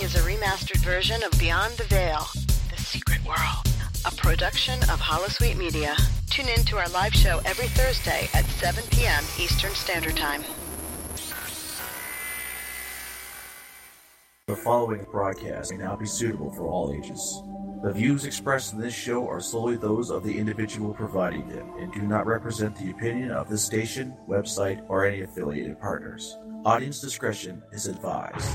is a remastered version of Beyond the Veil, The Secret World, a production of Holosuite Media. Tune in to our live show every Thursday at 7 p.m. Eastern Standard Time. The following broadcast may not be suitable for all ages. The views expressed in this show are solely those of the individual providing them and do not represent the opinion of this station, website, or any affiliated partners. Audience discretion is advised.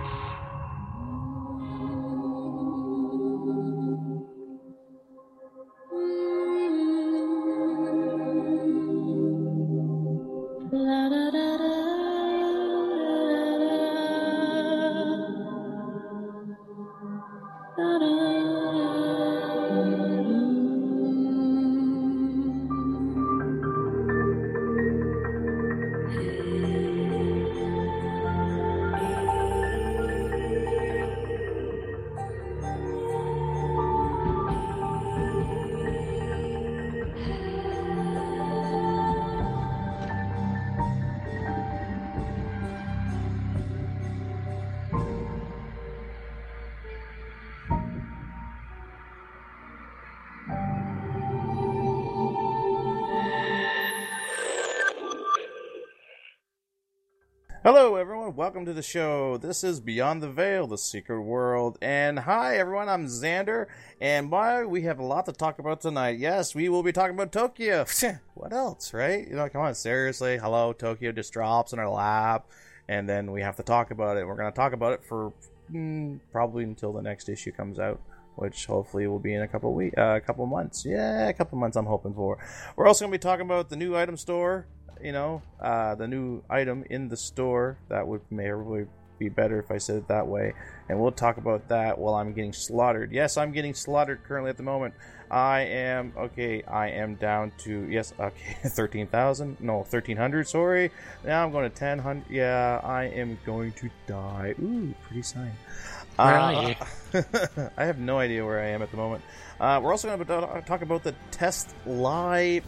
Hello everyone, welcome to the show. This is Beyond the Veil, The Secret World. And hi everyone, I'm Xander, and boy, we have a lot to talk about tonight. Yes, we will be talking about Tokyo. What else, right? You know, come on, seriously. Hello, Tokyo just drops in our lap, and then we have to talk about it. We're going to talk about it for probably until the next issue comes out, which hopefully will be in a couple months. Yeah, a couple months I'm hoping for. We're also going to be talking about the new item store. You know, the new item in the store. That would maybe be better if I said it that way. And we'll talk about that while I'm getting slaughtered. Yes, I'm getting slaughtered currently at the moment. I am down to, 13,000. No, 1,300, sorry. Now I'm going to 1,000. Yeah, I am going to die. Ooh, pretty sign. Where are you? I have no idea where I am at the moment. We're also going to talk about the Test Live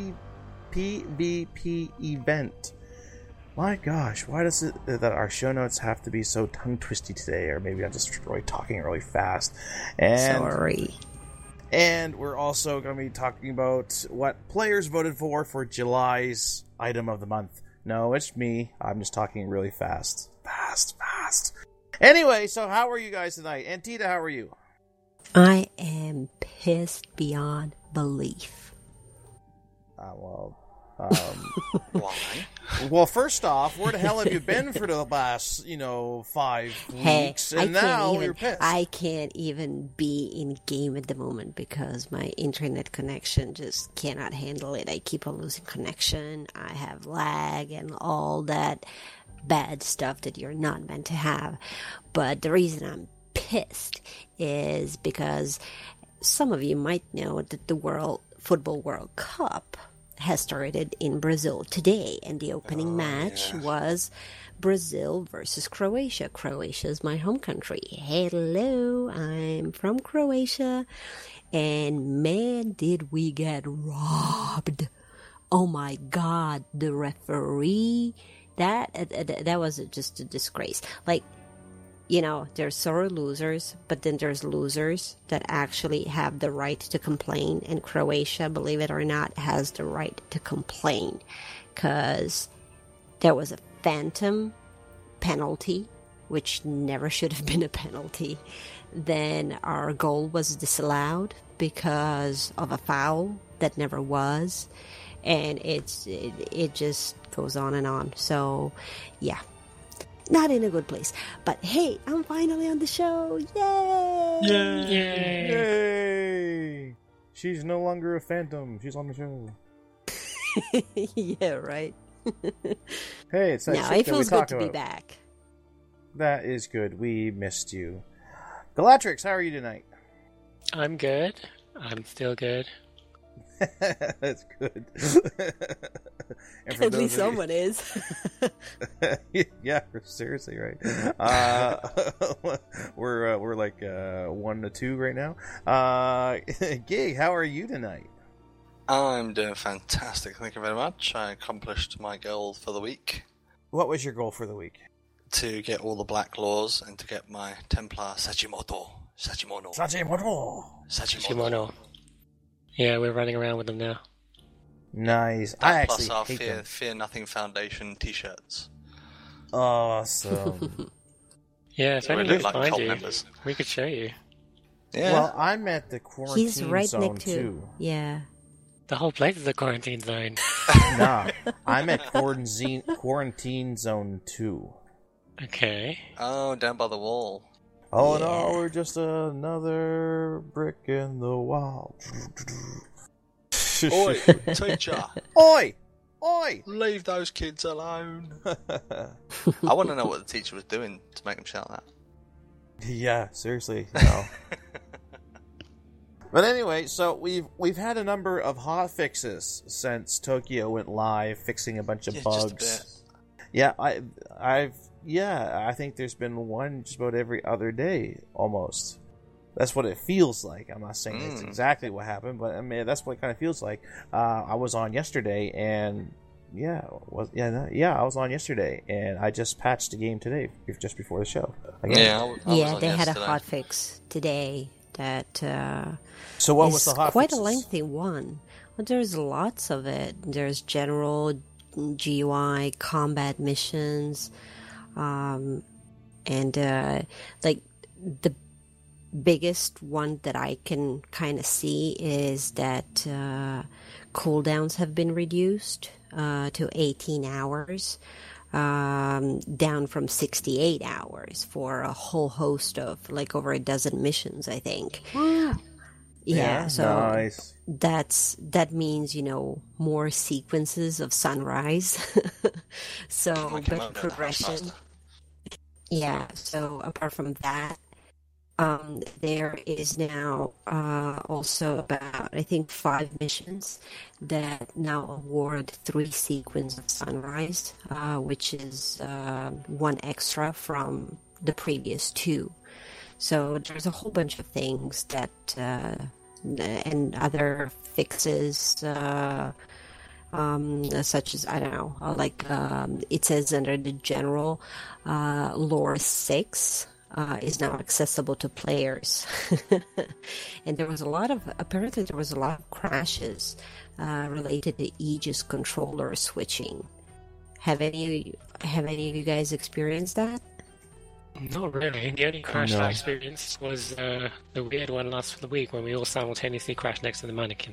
PvP event. My gosh, why does it that our show notes have to be so tongue-twisty today? Or maybe I'm just really talking really fast. Sorry. And we're also going to be talking about what players voted for July's item of the month. No, it's me. I'm just talking really fast. Fast. Anyway, so how are you guys tonight? Antita, how are you? I am pissed beyond belief. Why? Well, first off, where the hell have you been for the last, 5 weeks? And now you're pissed. I can't even be in game at the moment because my internet connection just cannot handle it. I keep on losing connection. I have lag and all that bad stuff that you're not meant to have. But the reason I'm pissed is because some of you might know that the Football World Cup has started in Brazil today, and the opening match was Brazil versus Croatia. Croatia is my home country. Hello, I'm from Croatia, and man, did we get robbed. Oh my God, the referee, that was just a disgrace. Like, you know, there's sore losers, but then there's losers that actually have the right to complain. And Croatia, believe it or not, has the right to complain. Because there was a phantom penalty, which never should have been a penalty. Then our goal was disallowed because of a foul that never was. And it just goes on and on. So, yeah. Not in a good place. But hey, I'm finally on the show. Yay! Yay! She's no longer a phantom. She's on the show. Yeah, right. Hey, it's nice. Now, it feels good to be back. That is good. We missed you. Galatrix, how are you tonight? I'm good. I'm still good. That's good. At least someone is. Yeah, seriously, right? We're like 1 to 2 right now. Gig, how are you tonight? I'm doing fantastic. Thank you very much. I accomplished my goal for the week. What was your goal for the week? to get all the black laws and to get my Templar Sachimono. Shimono. Yeah, we're running around with them now. Nice. That I plus actually our hate them. Fear Nothing Foundation t-shirts. Awesome. Yeah, if We only look we like find cult you, members. we could show you. Yeah. Well, I'm at the quarantine He's right zone next to. too. Yeah. The whole place is a quarantine zone. Nah, I'm at quarantine zone 2. Okay. Oh, down by the wall. Oh Yeah. no, we're just another brick in the wall. Oi, teacher, Oi! Oi! leave those kids alone. I want to know what the teacher was doing to make them shout that. Yeah, seriously, no. But anyway, so we've had a number of hot fixes since Tokyo went live, fixing a bunch of Yeah, bugs. just Yeah, I think there's been one just about every other day, almost. That's what it feels like. I'm not saying it's exactly what happened, but I mean that's what it kind of feels like. I was on yesterday, and I was on yesterday, and I just patched the game today, just before the show. Again. Yeah, I was on They had a yesterday. hotfix today that So what is was the hot quite a fixes? lengthy one. Well, there's lots of it. There's general GUI combat missions, and like the biggest one that I can kind of see is that cooldowns have been reduced to 18 hours, down from 68 hours for a whole host of like over a dozen missions, I think. Yeah, so nice. that means more sequences of sunrise, so I came better up there progression. faster. Yeah, so apart from that, there is now also about, I think, 5 missions that now award 3 sequence of sunrise, which is 1 extra from the previous 2. So there's a whole bunch of things that, and other fixes, such as, I don't know, it says under the general, lore 6 is now accessible to players. And apparently there was a lot of crashes related to Aegis controller switching. Have any of you guys experienced that? Not really. The only crash I experienced was the weird one last week when we all simultaneously crashed next to the mannequin.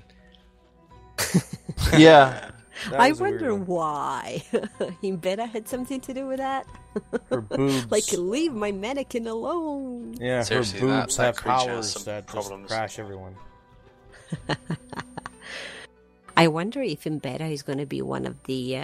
Yeah. that I was a weird wonder one. why. Himbeta had something to do with that? Her boobs. Like, leave my mannequin alone. Yeah, Seriously, her boobs that have creature has powers some that problems. just crash everyone. I wonder if Himbeta is going to be one of the,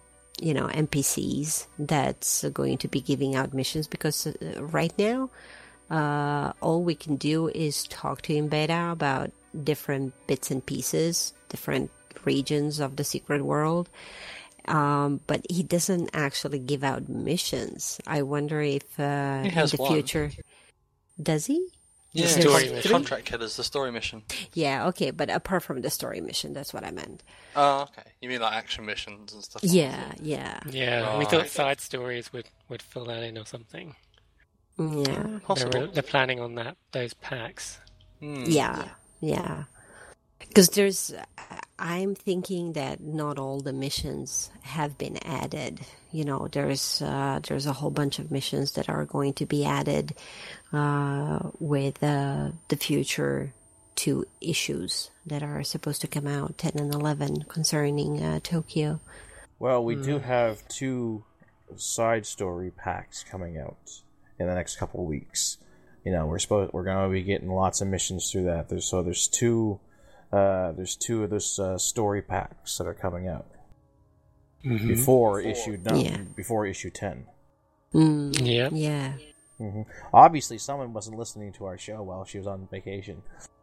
NPCs that's going to be giving out missions, because right now, all we can do is talk to Himbeta about different bits and pieces, different regions of the secret world. But he doesn't actually give out missions. I wonder if in has the one. future... Does he? Yeah, Is there story like mission. 3? Contract Killers, the story mission. Yeah, okay, but apart from the story mission, that's what I meant. Oh, okay. You mean like action missions and stuff like Yeah, yeah, Yeah, we Right. thought side stories would fill that in or something. yeah, that? Possible. They're planning on those packs. yeah. Because I'm thinking that not all the missions have been added. There's a whole bunch of missions that are going to be added with the future 2 issues that are supposed to come out, 10 and 11, concerning Tokyo. Well, we do have 2 side story packs coming out in the next couple of weeks. We're going to be getting lots of missions through that. There's 2 of those story packs that are coming out before issue 9, Yeah. before issue 10. Yeah. Yeah. Obviously, someone wasn't listening to our show while she was on vacation.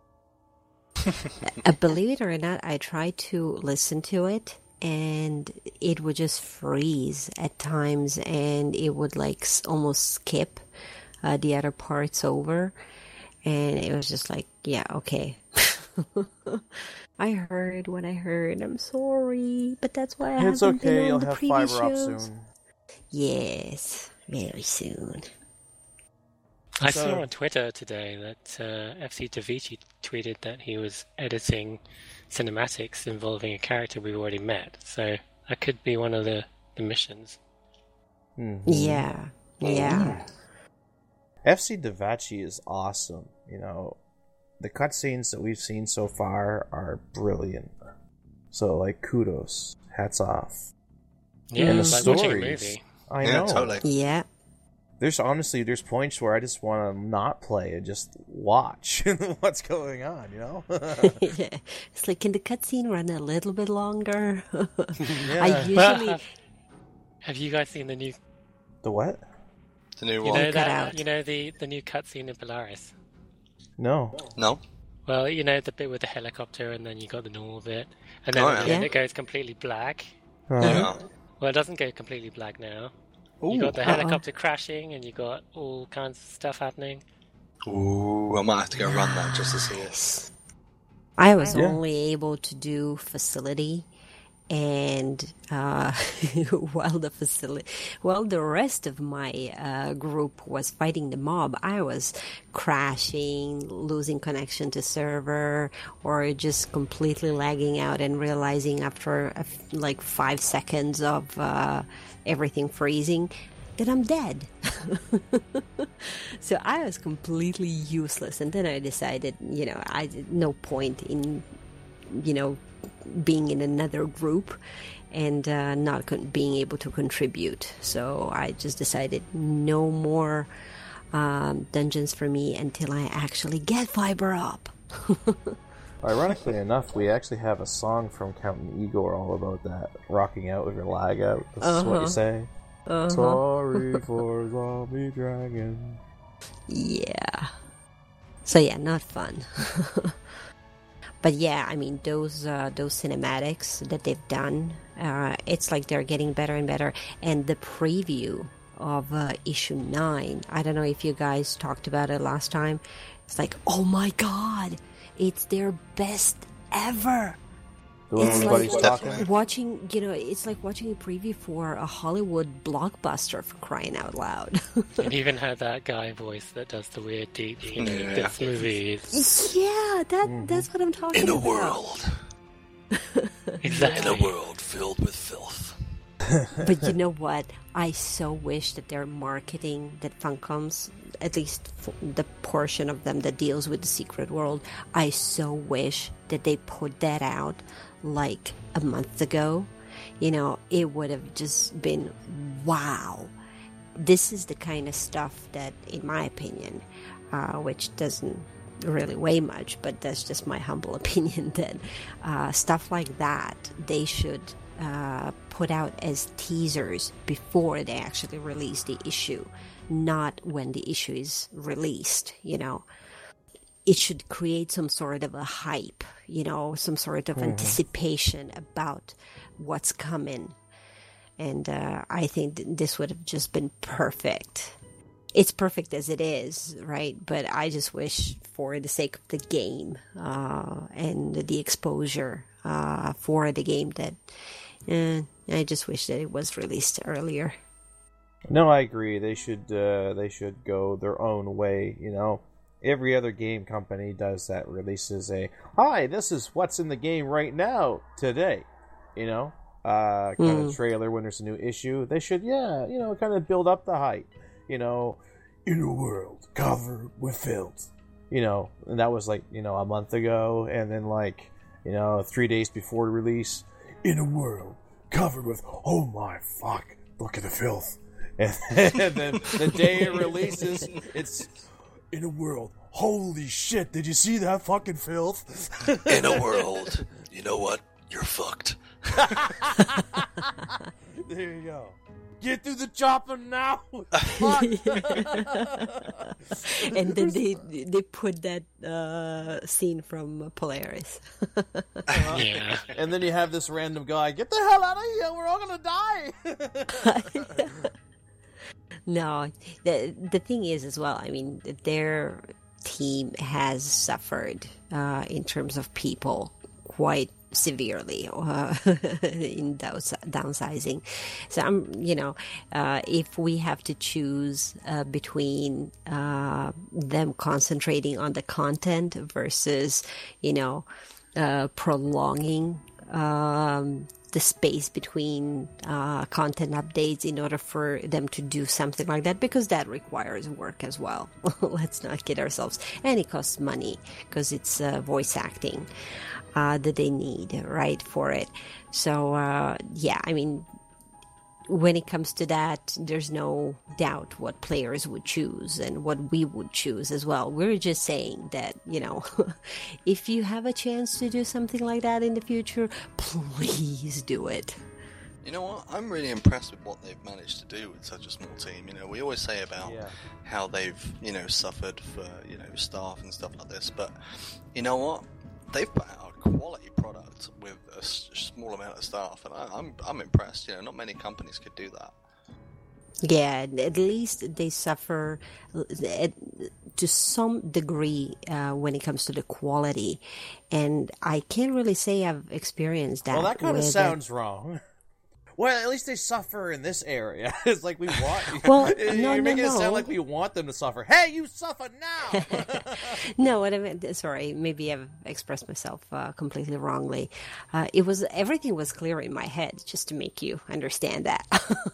Believe it or not, I tried to listen to it, and it would just freeze at times, and it would almost skip the other parts over, and it was just like, yeah, okay. I heard what I heard. I'm sorry, but that's why I It's haven't been okay, on you'll the have previous fiber up shows. soon. Yes, very soon. I saw on Twitter today that FC Davichi tweeted that he was editing cinematics involving a character we've already met. So that could be one of the missions. Mm-hmm. Yeah. FC Davachi is awesome. You know, the cutscenes that we've seen so far are brilliant. So, like, kudos. Hats off. Yeah, and the it's like watching a stories. movie. I know. Totally. Yeah. There's points where I just want to not play and just watch what's going on, you know? It's like, can the cutscene run a little bit longer? Yeah. I usually... Have you guys seen the new... The what? The new You one. know cut that? out. You know the new cutscene in Polaris? No. No? Well, you know the bit with the helicopter, and then you got the normal bit, and then Oh, at the yeah. end it goes completely black. Yeah. Well, it doesn't go completely black now. You got the helicopter crashing, and you got all kinds of stuff happening. Ooh, I might have to go run that just to see it. I was Yeah. only able to do facility, and while the rest of my group was fighting the mob, I was crashing, losing connection to server, or just completely lagging out and realizing after like 5 seconds of everything freezing that I'm dead. So I was completely useless, and then I decided, no point in, being in another group and not being able to contribute. So I just decided no more dungeons for me until I actually get fiber up. Ironically enough, we actually have a song from Captain Igor all about that. Rocking out with your lag out. This is what you say. Sorry for zombie dragon. Yeah. So yeah, not fun. But yeah, I mean, those cinematics that they've done, it's like they're getting better and better. And the preview of issue 9, I don't know if you guys talked about it last time. It's like, oh my god, it's their best ever. The one It's everybody's like talking. watching, it's like watching a preview for a Hollywood blockbuster, for crying out loud. And even had that guy voice that does the weird deep, Yeah. this movie is Yeah, that's what I'm talking about. exactly. world filled with filth. But you know what? I so wish that their marketing, that Funcom's, at least the portion of them that deals with the secret world, I so wish that they put that out like a month ago. It would have just been, wow. This is the kind of stuff that, in my opinion, which doesn't really weigh much, but that's just my humble opinion, that stuff like that, they should put out as teasers before they actually release the issue, not when the issue is released. It should create some sort of a hype, some sort of anticipation about what's coming. And I think this would have just been perfect. It's perfect as it is, right? But I just wish, for the sake of the game and the exposure for the game, that I just wish that it was released earlier. No, I agree. They should go their own way. Every other game company does that. Releases a, hi, this is what's in the game right now today. Kind of trailer when there's a new issue. They should, kind of build up the hype. In a world covered with filth. And that was like, a month ago, and then 3 days before release, in a world covered with, oh my fuck, look at the filth. And then the day it releases, it's in a world, holy shit, did you see that fucking filth? In a world, you know what? You're fucked. There you go. Get through the chopper now. Fuck. And then they put that scene from Polaris. Yeah. And then you have this random guy, get the hell out of here, we're all gonna die. No, the thing is as well, I mean, their team has suffered in terms of people quite severely in downsizing. So if we have to choose between them concentrating on the content versus, prolonging the space between content updates in order for them to do something like that, because that requires work as well. Let's not kid ourselves. And it costs money because it's voice acting that they need, right, for it. So, when it comes to that, there's no doubt what players would choose and what we would choose as well. We're just saying that, if you have a chance to do something like that in the future, please do it. You know what? I'm really impressed with what they've managed to do with such a small team. We always say about how they've, suffered for, staff and stuff like this, but you know what? They've put out a quality product with a small amount of staff, and I'm impressed. Not many companies could do that. Yeah, at least they suffer to some degree when it comes to the quality, and I can't really say I've experienced that. Well, that kind of sounds wrong. Well, at least they suffer in this area. It's like we want. Well, you're making it sound like we want them to suffer. Hey, you suffer now. No, what I meant. Sorry, maybe I've expressed myself completely wrongly. Everything was clear in my head, just to make you understand that.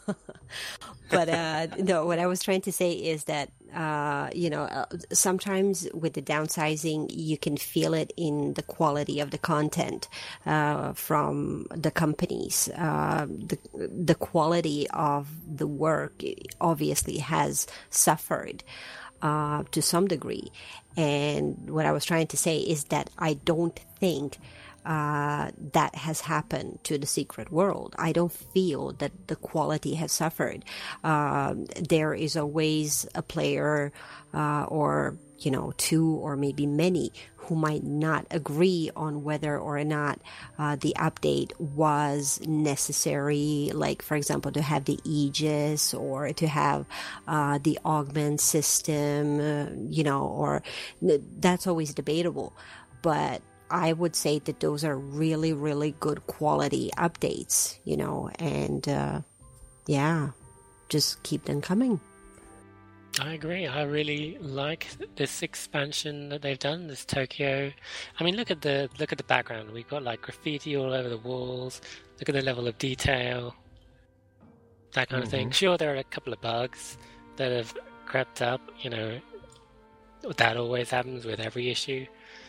But no, what I was trying to say is that sometimes with the downsizing, you can feel it in the quality of the content from the companies. The quality of the work obviously has suffered to some degree. And what I was trying to say is that I don't think that has happened to the Secret World. I don't feel that the quality has suffered. There is always a player or two or maybe many who might not agree on whether or not the update was necessary, like, for example, to have the Aegis or to have the augment system, or that's always debatable. But I would say that those are really, really good quality updates, and just keep them coming. I agree. I really like this expansion that they've done, this Tokyo. I mean, look at the background. We've got like graffiti all over the walls. Look at the level of detail, that kind of thing. Sure, there are a couple of bugs that have crept up. That always happens with every issue.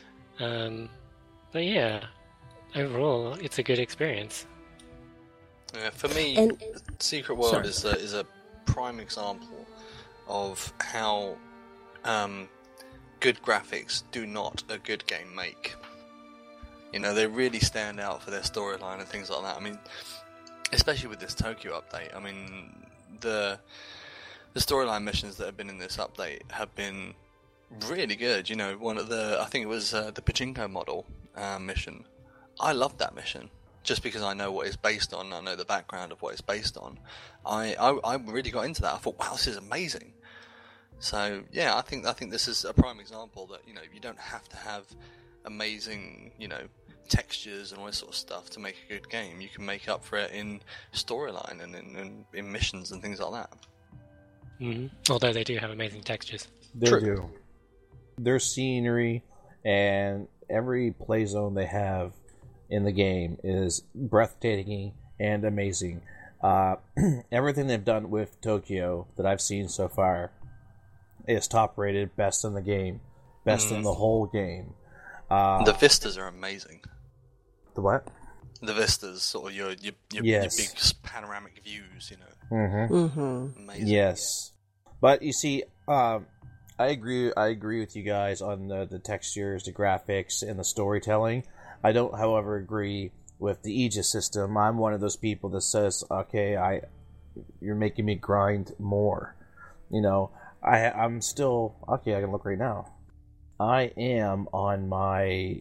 But yeah, overall, it's a good experience. Yeah, for me, Secret World is a prime example of how good graphics do not a good game make. They really stand out for their storyline and things like that. I mean, especially with this Tokyo update. I mean, the storyline missions that have been in this update have been really good. One of I think it was the Pachinko model mission. I loved that mission just because I know what it's based on. I know the background of what it's based on. I really got into that. I thought, wow, this is amazing. So yeah, I think this is a prime example that you don't have to have amazing textures and all this sort of stuff to make a good game. You can make up for it in storyline and in missions and things like that. Mm-hmm. Although they do have amazing textures. They do. Their scenery and every play zone they have in the game is breathtaking and amazing. Everything they've done with Tokyo that I've seen so far is top rated, best in the game, best in the whole game. The vistas are amazing. The what? The vistas, sort of your big panoramic views, Amazing. Yes, but you see, I agree with you guys on the textures, the graphics, and the storytelling. I don't, however, agree with the Aegis system. I'm one of those people that says, okay, you're making me grind more. I'm still, okay, I can look right now. I am on my,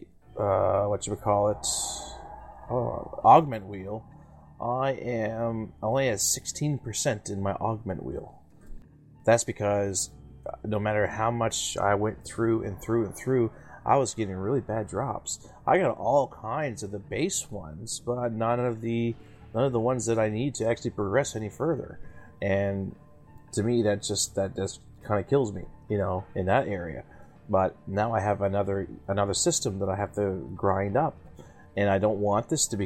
augment wheel. I am only at 16% in my augment wheel. That's because no matter how much I went through and through and through, I was getting really bad drops. I got all kinds of the base ones, but none of the ones that I need to actually progress any further. And to me, that just kind of kills me, in that area. But now I have another system that I have to grind up, and I don't want this to be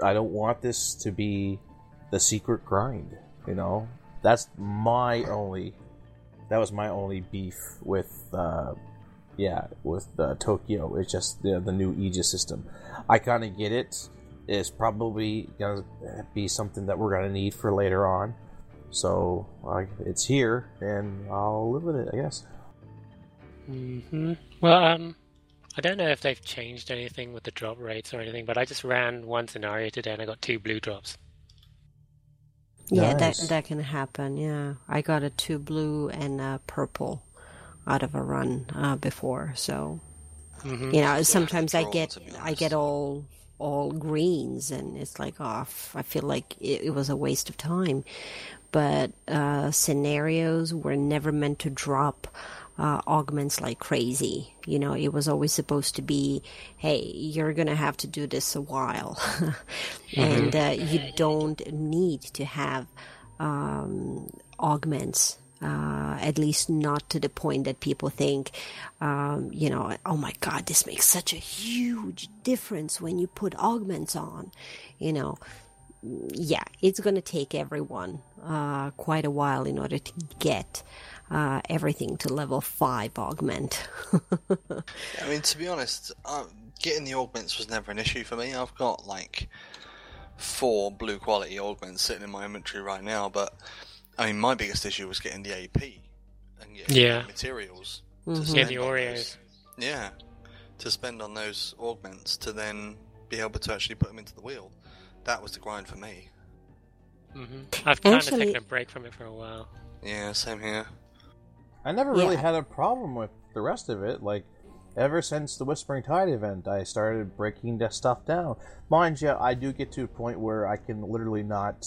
the secret grind. That was my only beef with Tokyo. It's just the new Aegis system. I kind of get it. It's probably gonna be something that we're gonna need for later on. So it's here, and I'll live with it, I guess. Mm-hmm. Well, I don't know if they've changed anything with the drop rates or anything, but I just ran one scenario today and I got 2 blue drops. Yeah, nice. that can happen, yeah. I got a 2 blue and a purple out of a run before, so... Mm-hmm. Sometimes I get all greens, and it's like, I feel like it was a waste of time. But scenarios were never meant to drop augments like crazy. It was always supposed to be, hey, you're going to have to do this a while. And you don't need to have augments, at least not to the point that people think, oh my God, this makes such a huge difference when you put augments on. Yeah, it's going to take everyone quite a while in order to get everything to level 5 augment. I mean, to be honest, getting the augments was never an issue for me. I've got 4 blue quality augments sitting in my inventory right now, but I mean, my biggest issue was getting the AP and getting materials. Mm-hmm. Yeah, the Oreos. To spend on those augments to then be able to actually put them into the wheel. That was the grind for me. Mm-hmm. I've kind of taken a break from it for a while. Yeah, same here. I never really had a problem with the rest of it. Ever since the Whispering Tide event, I started breaking that stuff down. Mind you, I do get to a point where I can literally not,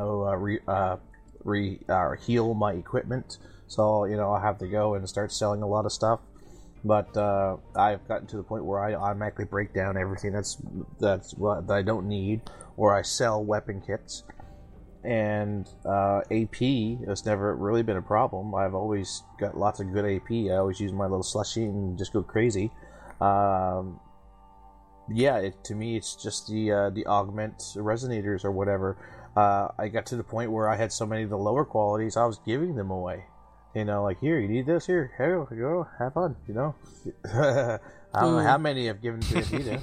heal my equipment. So, I have to go and start selling a lot of stuff. But I've gotten to the point where I automatically break down everything that I don't need, or I sell weapon kits. And AP has never really been a problem. I've always got lots of good AP. I always use my little slushy and just go crazy. To me, it's just the augment resonators or whatever. I got to the point where I had so many of the lower qualities, I was giving them away. Here, you need this, here go, have fun, I don't know how many I've given to Anita.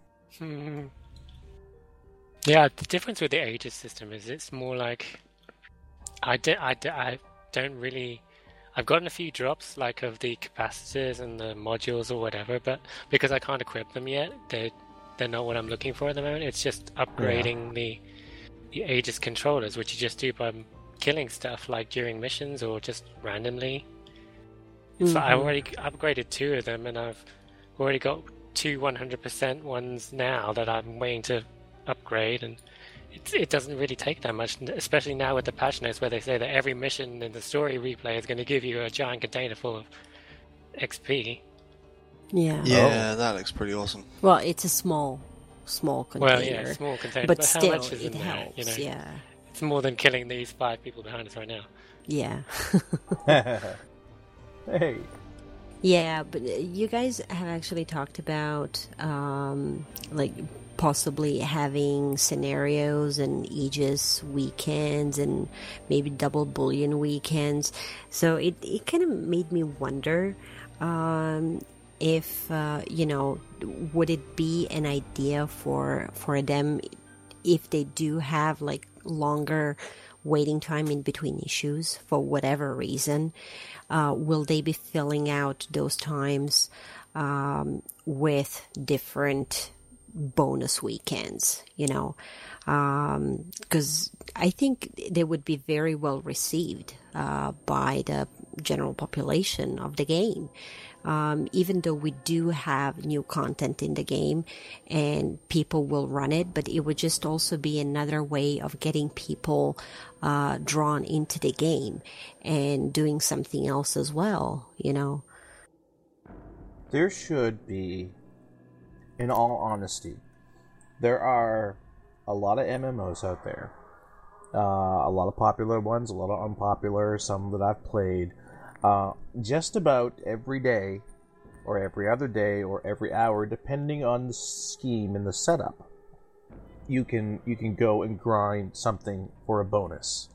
Yeah, the difference with the Aegis system is it's more like I don't really... I've gotten a few drops of the capacitors and the modules or whatever, but because I can't equip them yet, they're not what I'm looking for at the moment. It's just upgrading the Aegis controllers, which you just do by killing stuff during missions or just randomly. So I've already upgraded 2 of them, and I've already got 2 100% ones now that I'm waiting to upgrade, and it doesn't really take that much, especially now with the patch notes where they say that every mission in the story replay is going to give you a giant container full of XP. Yeah, that looks pretty awesome. Well, it's a small container. Well, yeah, small container, but how still, much is it in helps. There, Yeah, it's more than killing these 5 people behind us right now. Yeah. Hey. Yeah, but you guys have actually talked about possibly having scenarios and Aegis weekends and maybe double bullion weekends. So it kind of made me wonder if would it be an idea for them if they do have longer waiting time in between issues for whatever reason, will they be filling out those times with different bonus weekends, because I think they would be very well received by the general population of the game. Even though we do have new content in the game and people will run it, but it would just also be another way of getting people drawn into the game and doing something else as well, there should be, in all honesty, there are a lot of MMOs out there. A lot of popular ones, a lot of unpopular, some that I've played. Just about every day, or every other day, or every hour, depending on the scheme and the setup, you can go and grind something for a bonus.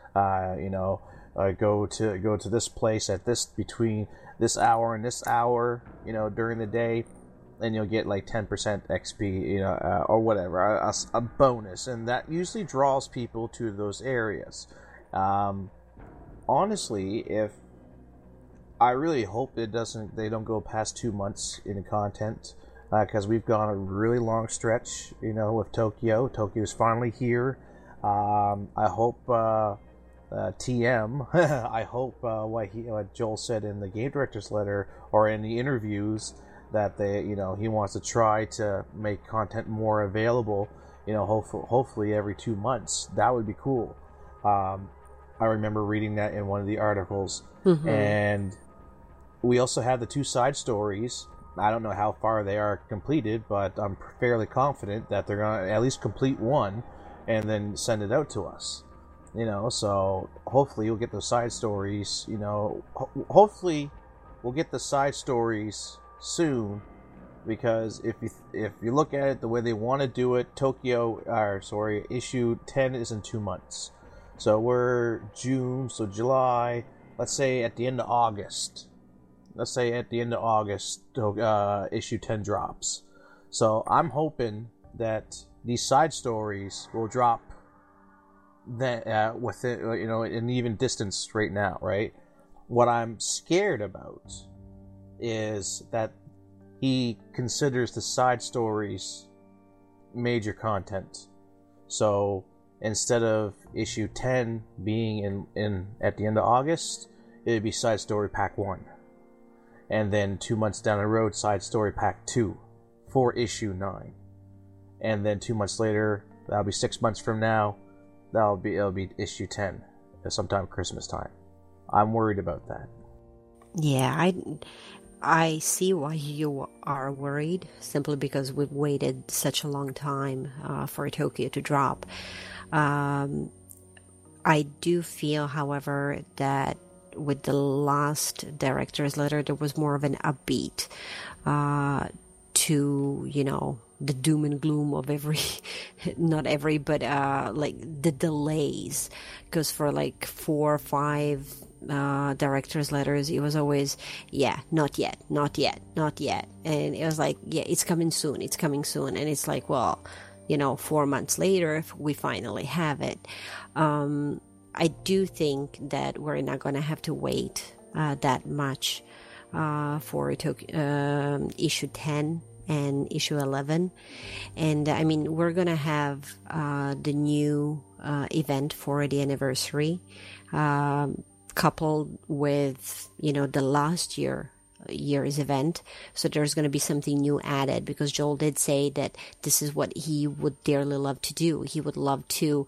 Go to this place at this between this hour and this hour, during the day, and you'll get like 10% XP, or whatever, a bonus, and that usually draws people to those areas. Honestly, if I really hope they don't go past 2 months in content, because we've gone a really long stretch, with Tokyo. Tokyo's finally here. I hope TM. I hope what Joel said in the game director's letter or in the interviews, that he wants to try to make content more available. Hopefully every 2 months. That would be cool. I remember reading that in one of the articles, and we also have the 2 side stories. I don't know how far they are completed, but I'm fairly confident that they're going to at least complete one and then send it out to us. So hopefully you'll get those side stories. Hopefully we'll get the side stories soon, because if you look at it the way they want to do it, issue 10 is in 2 months. So we're June, so July. Let's say at the end of August. Issue 10 drops. So I'm hoping that these side stories will drop within an even distance right now, right? What I'm scared about is that he considers the side stories major content. So instead of issue 10 being in at the end of August, it'd be side story pack 1. And then 2 months down the road, side story pack 2 for issue 9. And then 2 months later, that'll be 6 months from now, it'll be issue 10, sometime Christmas time. I'm worried about that. Yeah, I see why you are worried, simply because we've waited such a long time for Tokyo to drop. I do feel, however, that with the last director's letter, there was more of an upbeat to, the doom and gloom of not every, but like the delays. Because for like 4 or 5 director's letters, it was always, not yet. And it was like, it's coming soon. And it's like, well, 4 months later, we finally have it. I do think that we're not going to have to wait that much for issue 10 and issue 11. And I mean, we're going to have the new event for the anniversary coupled with, the last year's event. So there's going to be something new added, because Joel did say that this is what he would dearly love to do. He would love to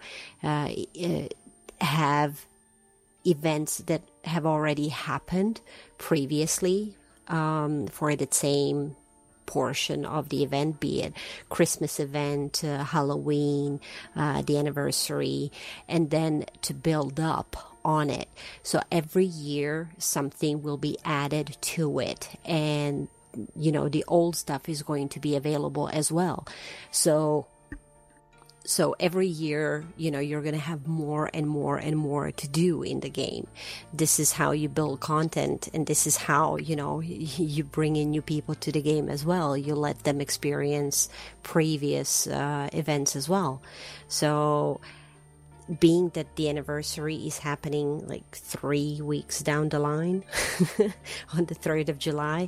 have events that have already happened previously for the same portion of the event, be it Christmas event, Halloween, the anniversary, and then to build up on it. So every year something will be added to it, and the old stuff is going to be available as well. So every year, you're going to have more and more and more to do in the game. This is how you build content, and this is how, you bring in new people to the game as well. You let them experience previous events as well. So being that the anniversary is happening like 3 weeks down the line on the 3rd of July,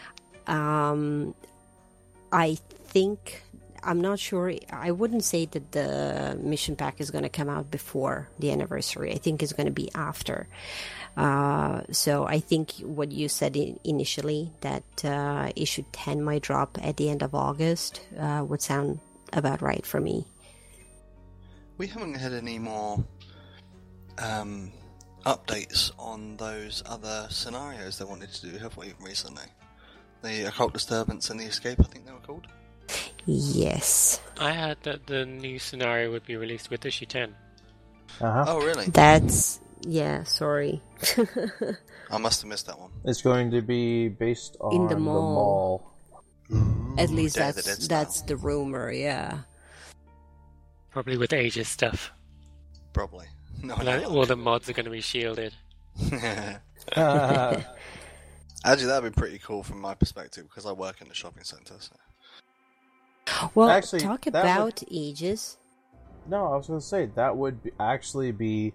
I think... I'm not sure. I wouldn't say that the mission pack is going to come out before the anniversary. I think it's going to be after. So I think what you said initially, that issue 10 might drop at the end of August, would sound about right for me. We haven't had any more updates on those other scenarios they wanted to do, have we, recently? The Occult Disturbance and the Escape, I think they were called. Yes. I heard that the new scenario would be released with issue 10. Uh-huh. Oh, really? That's... Yeah, sorry. I must have missed that one. It's going to be based on In the mall. At least Day of the Dead that's style. the rumor, yeah. Probably with Aegis stuff. Probably. No, Like, all the mods are going to be shielded. Uh, Actually, that'd be pretty cool from my perspective because I work in the shopping centre. So. Well, Actually, talk that about Aegis. no, I was going to say that would actually be.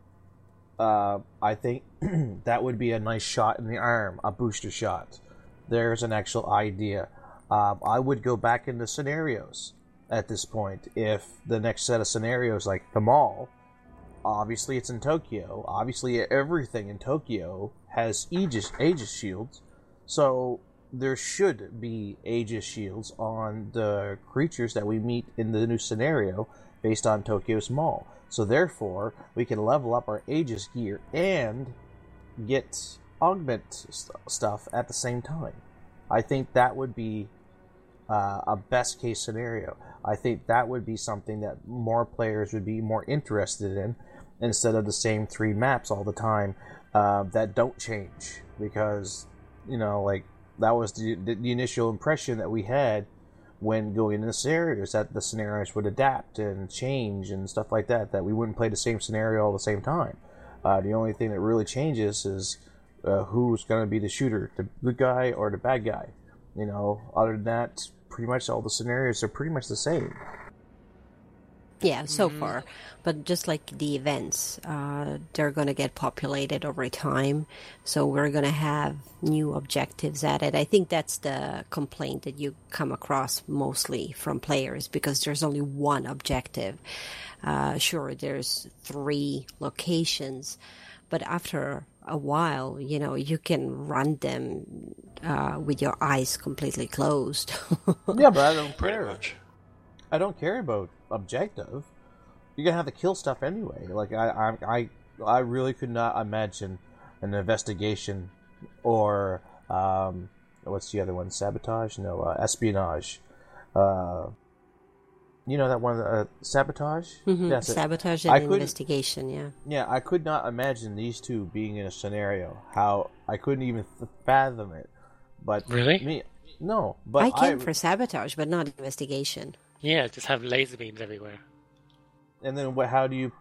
I think that would be a nice shot in the arm, a booster shot. There's an actual idea. I would go back into scenarios at this point. If the next set of scenarios, like the mall, obviously it's in Tokyo. Obviously everything in Tokyo has Aegis shields. So there should be Aegis shields on the creatures that we meet in the new scenario based on Tokyo's mall. So therefore, we can level up our Aegis gear and get augment stuff at the same time. I think that would be a best case scenario. I think that would be something that more players would be more interested in instead of the same 3 maps all the time that don't change. Because, like, that was the initial impression that we had when going into the scenarios, that the scenarios would adapt and change and stuff like that, that we wouldn't play the same scenario all the same time. The only thing that really changes is who's going to be the shooter, the good guy or the bad guy. Other than that, pretty much all the scenarios are pretty much the same. Yeah, so far. But just like the events, they're going to get populated over time. So we're going to have new objectives added. I think that's the complaint that you come across mostly from players, because there's only one objective. Sure, there's 3 locations, but after a while, you can run them with your eyes completely closed. Yeah, but I don't Pretty care. much. I don't care about objective. You're gonna have to kill stuff anyway. Like I really could not imagine an investigation or what's the other one? Sabotage? No, espionage. That one, sabotage. Mm-hmm. That's it. Sabotage and investigation. Yeah. Yeah, I could not imagine these two being in a scenario. How I couldn't even fathom it. But Really? No, but I can for sabotage, but not investigation. Yeah, just have laser beams everywhere. And then how do you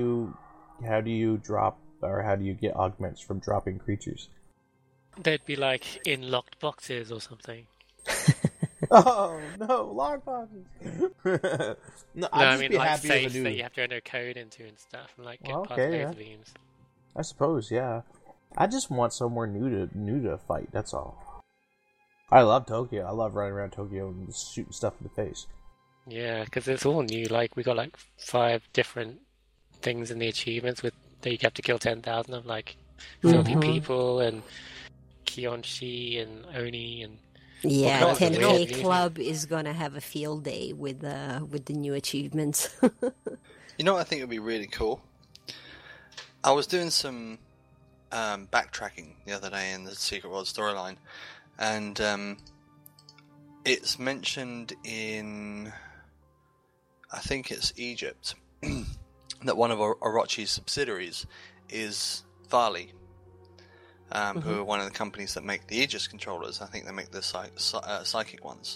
drop, or how do you get augments from dropping creatures? They'd be like in locked boxes or something. Oh no, lock boxes! No, I I'd mean be like happy with safes a new. that you have to enter code into and stuff, and like get Well, past okay, laser yeah. beams. I suppose, yeah. I just want somewhere new to fight. That's all. I love Tokyo. I love running around Tokyo and just shooting stuff in the face. Yeah, because it's all new. Like we got like 5 different things in the achievements with that you have to kill 10,000 of, like filthy people and Kionshi and Oni and Yeah, Well, 10K Club is gonna have a field day with the new achievements. You know what I think would be really cool? I was doing some backtracking the other day in the Secret World storyline, and it's mentioned in, I think it's Egypt, that one of Orochi's subsidiaries is Vali, who are one of the companies that make the Aegis controllers. I think they make the psychic ones.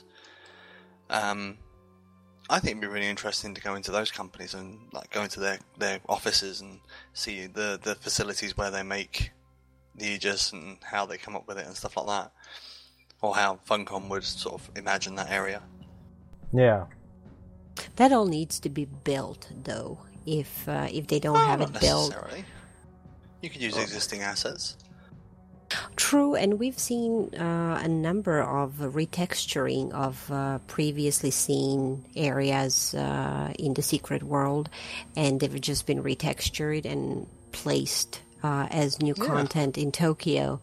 I think it'd be really interesting to go into those companies and like go into their offices and see the facilities where they make the Aegis and how they come up with it and stuff like that, or how Funcom would sort of imagine that area. Yeah. That all needs to be built, though. If they don't have Not it built, necessarily. You could use existing assets. true. And we've seen a number of retexturing of previously seen areas in the Secret World, and they've just been retextured and placed as new content in Tokyo.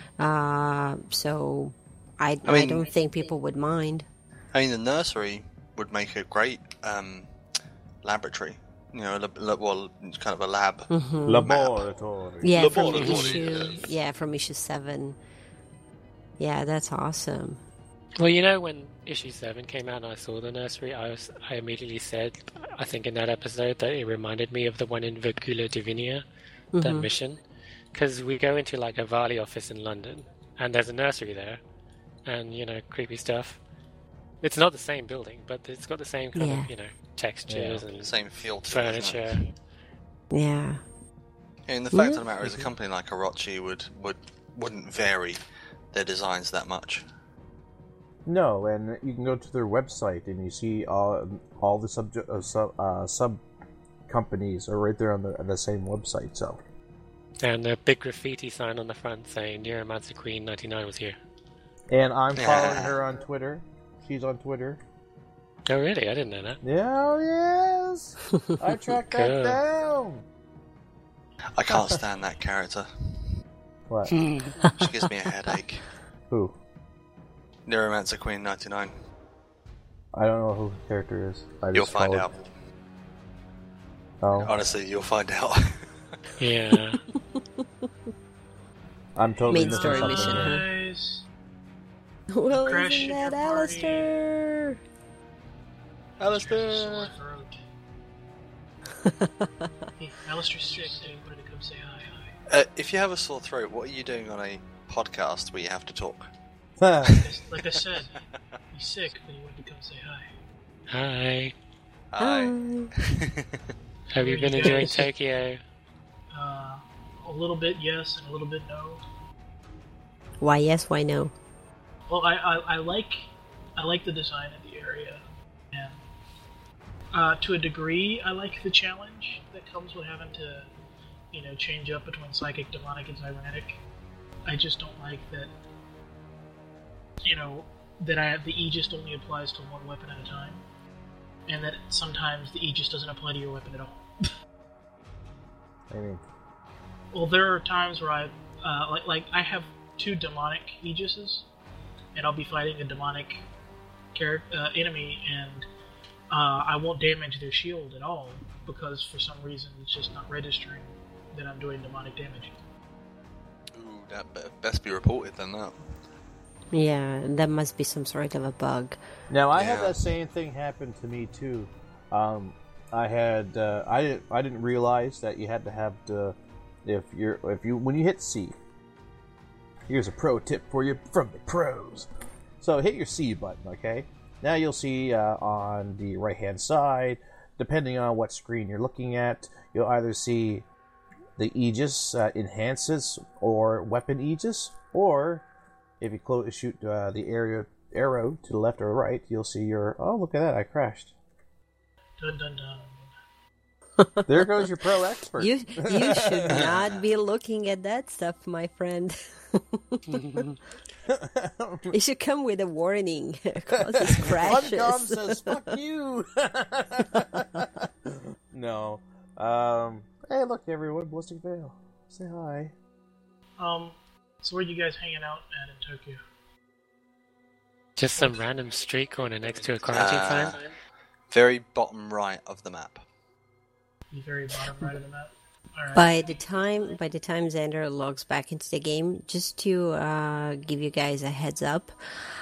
So I don't think people would mind. I mean, the nursery would make a great laboratory. You know, it's kind of a lab. Laboratory. Yeah, Laboratory. from issue 7. Yeah, that's awesome. Well, when issue 7 came out and I saw the nursery, I immediately said, I think in that episode, that it reminded me of the one in Vicula Divinia, that mission. Because we go into like a Vali office in London, and there's a nursery there, and, creepy stuff. It's not the same building, but it's got the same kind of, textures and same feel to furniture. Yeah. And the fact of the matter is, a company like Orochi wouldn't vary their designs that much. No, and you can go to their website and you see all the sub companies are right there on the same website. So, and a big graffiti sign on the front saying Neuromancer Queen 99 was here. And I'm following her on Twitter. She's on Twitter. Oh, really? I didn't know that. Yeah, yes. I tracked that down. I can't stand that character. What? She gives me a headache. Who? Neuromancer Queen 99. I don't know who the character is. You'll find out. Oh. Honestly, you'll find out. Yeah. I'm totally main story mission. Guys. Well, Crash isn't at that your party. Alistair? Alistair! Hey, Alistair's sick, so he wanted to come say hi. If you have a sore throat, what are you doing on a podcast where you have to talk? Like I said, he's sick, but he wanted to come say hi. Hi. Hi. Have you been enjoying Tokyo? A little bit yes, and a little bit no. Why yes, why no? Well, I like the design of the area, and to a degree, I like the challenge that comes with having to, change up between psychic, demonic, and cybernetic. I just don't like that. The Aegis only applies to one weapon at a time, and that sometimes the Aegis doesn't apply to your weapon at all. I mean, well, there are times where I have 2 demonic Aegises, and I'll be fighting a demonic enemy, and I won't damage their shield at all because for some reason it's just not registering that I'm doing demonic damage. Ooh, that best be reported then, that. Yeah, that must be some sort of a bug. now I had that same thing happen to me too. I didn't realize that you had to have when you hit C. Here's a pro tip for you from the pros. So hit your C button, okay? Now you'll see on the right hand side, depending on what screen you're looking at, you'll either see the Aegis enhances or weapon Aegis, or if you shoot the arrow to the left or right, you'll see your, oh, look at that, I crashed. Dun dun dun. There goes your pro expert. You should not be looking at that stuff, my friend. It should come with a warning. It causes crashes. Funcom says, fuck you! No. Hey, look, everyone, Ballistic Veil. Say hi. So where are you guys hanging out at in Tokyo? Just some random street corner next to a quarantine sign? Very bottom right of the map. The very bottom right of the map? Alright. By the time Xander logs back into the game, just to give you guys a heads up,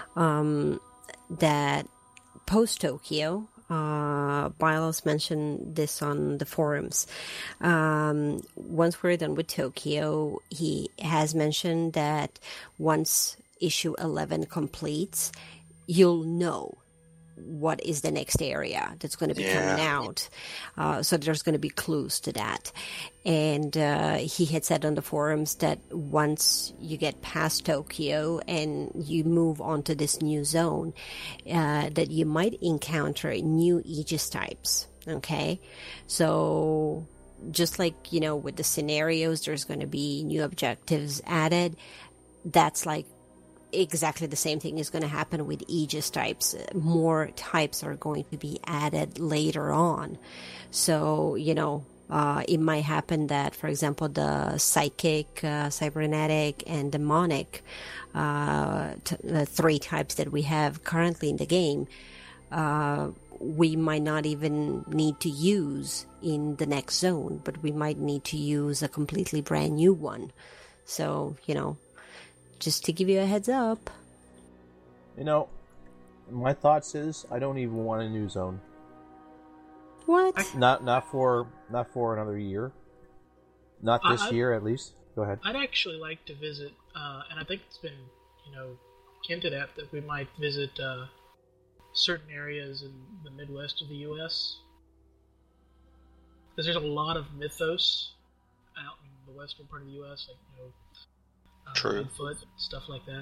that post Tokyo, Bylos mentioned this on the forums. Once we're done with Tokyo, he has mentioned that once issue 11 completes, you'll know what is the next area that's going to be coming out. So there's going to be clues to that. And he had said on the forums that once you get past Tokyo and you move on to this new zone, that you might encounter new Aegis types. Okay? So just like, with the scenarios, there's going to be new objectives added. That's like exactly the same thing is going to happen with Aegis types. More types are going to be added later on. So, it might happen that, for example, the psychic, cybernetic, and demonic, the 3 types that we have currently in the game, we might not even need to use in the next zone, but we might need to use a completely brand new one. So, just to give you a heads up. You know, my thoughts is I don't even want a new zone. What? Not for another year. Not this year, at least. Go ahead. I'd actually like to visit, and I think it's been, hinted at that we might visit certain areas in the Midwest of the U.S. Because there's a lot of mythos out in the western part of the U.S., like True. Bigfoot, stuff like that.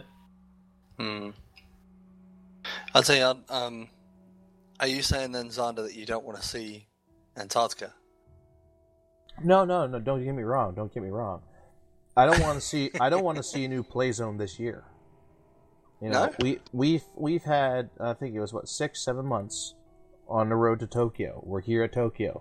I'd say, are you saying then, Xander, that you don't want to see Antarctica? No. Don't get me wrong. I don't want to see. I don't want to see a new play zone this year. No? We've had, I think it was 6-7 months on the road to Tokyo. We're here at Tokyo.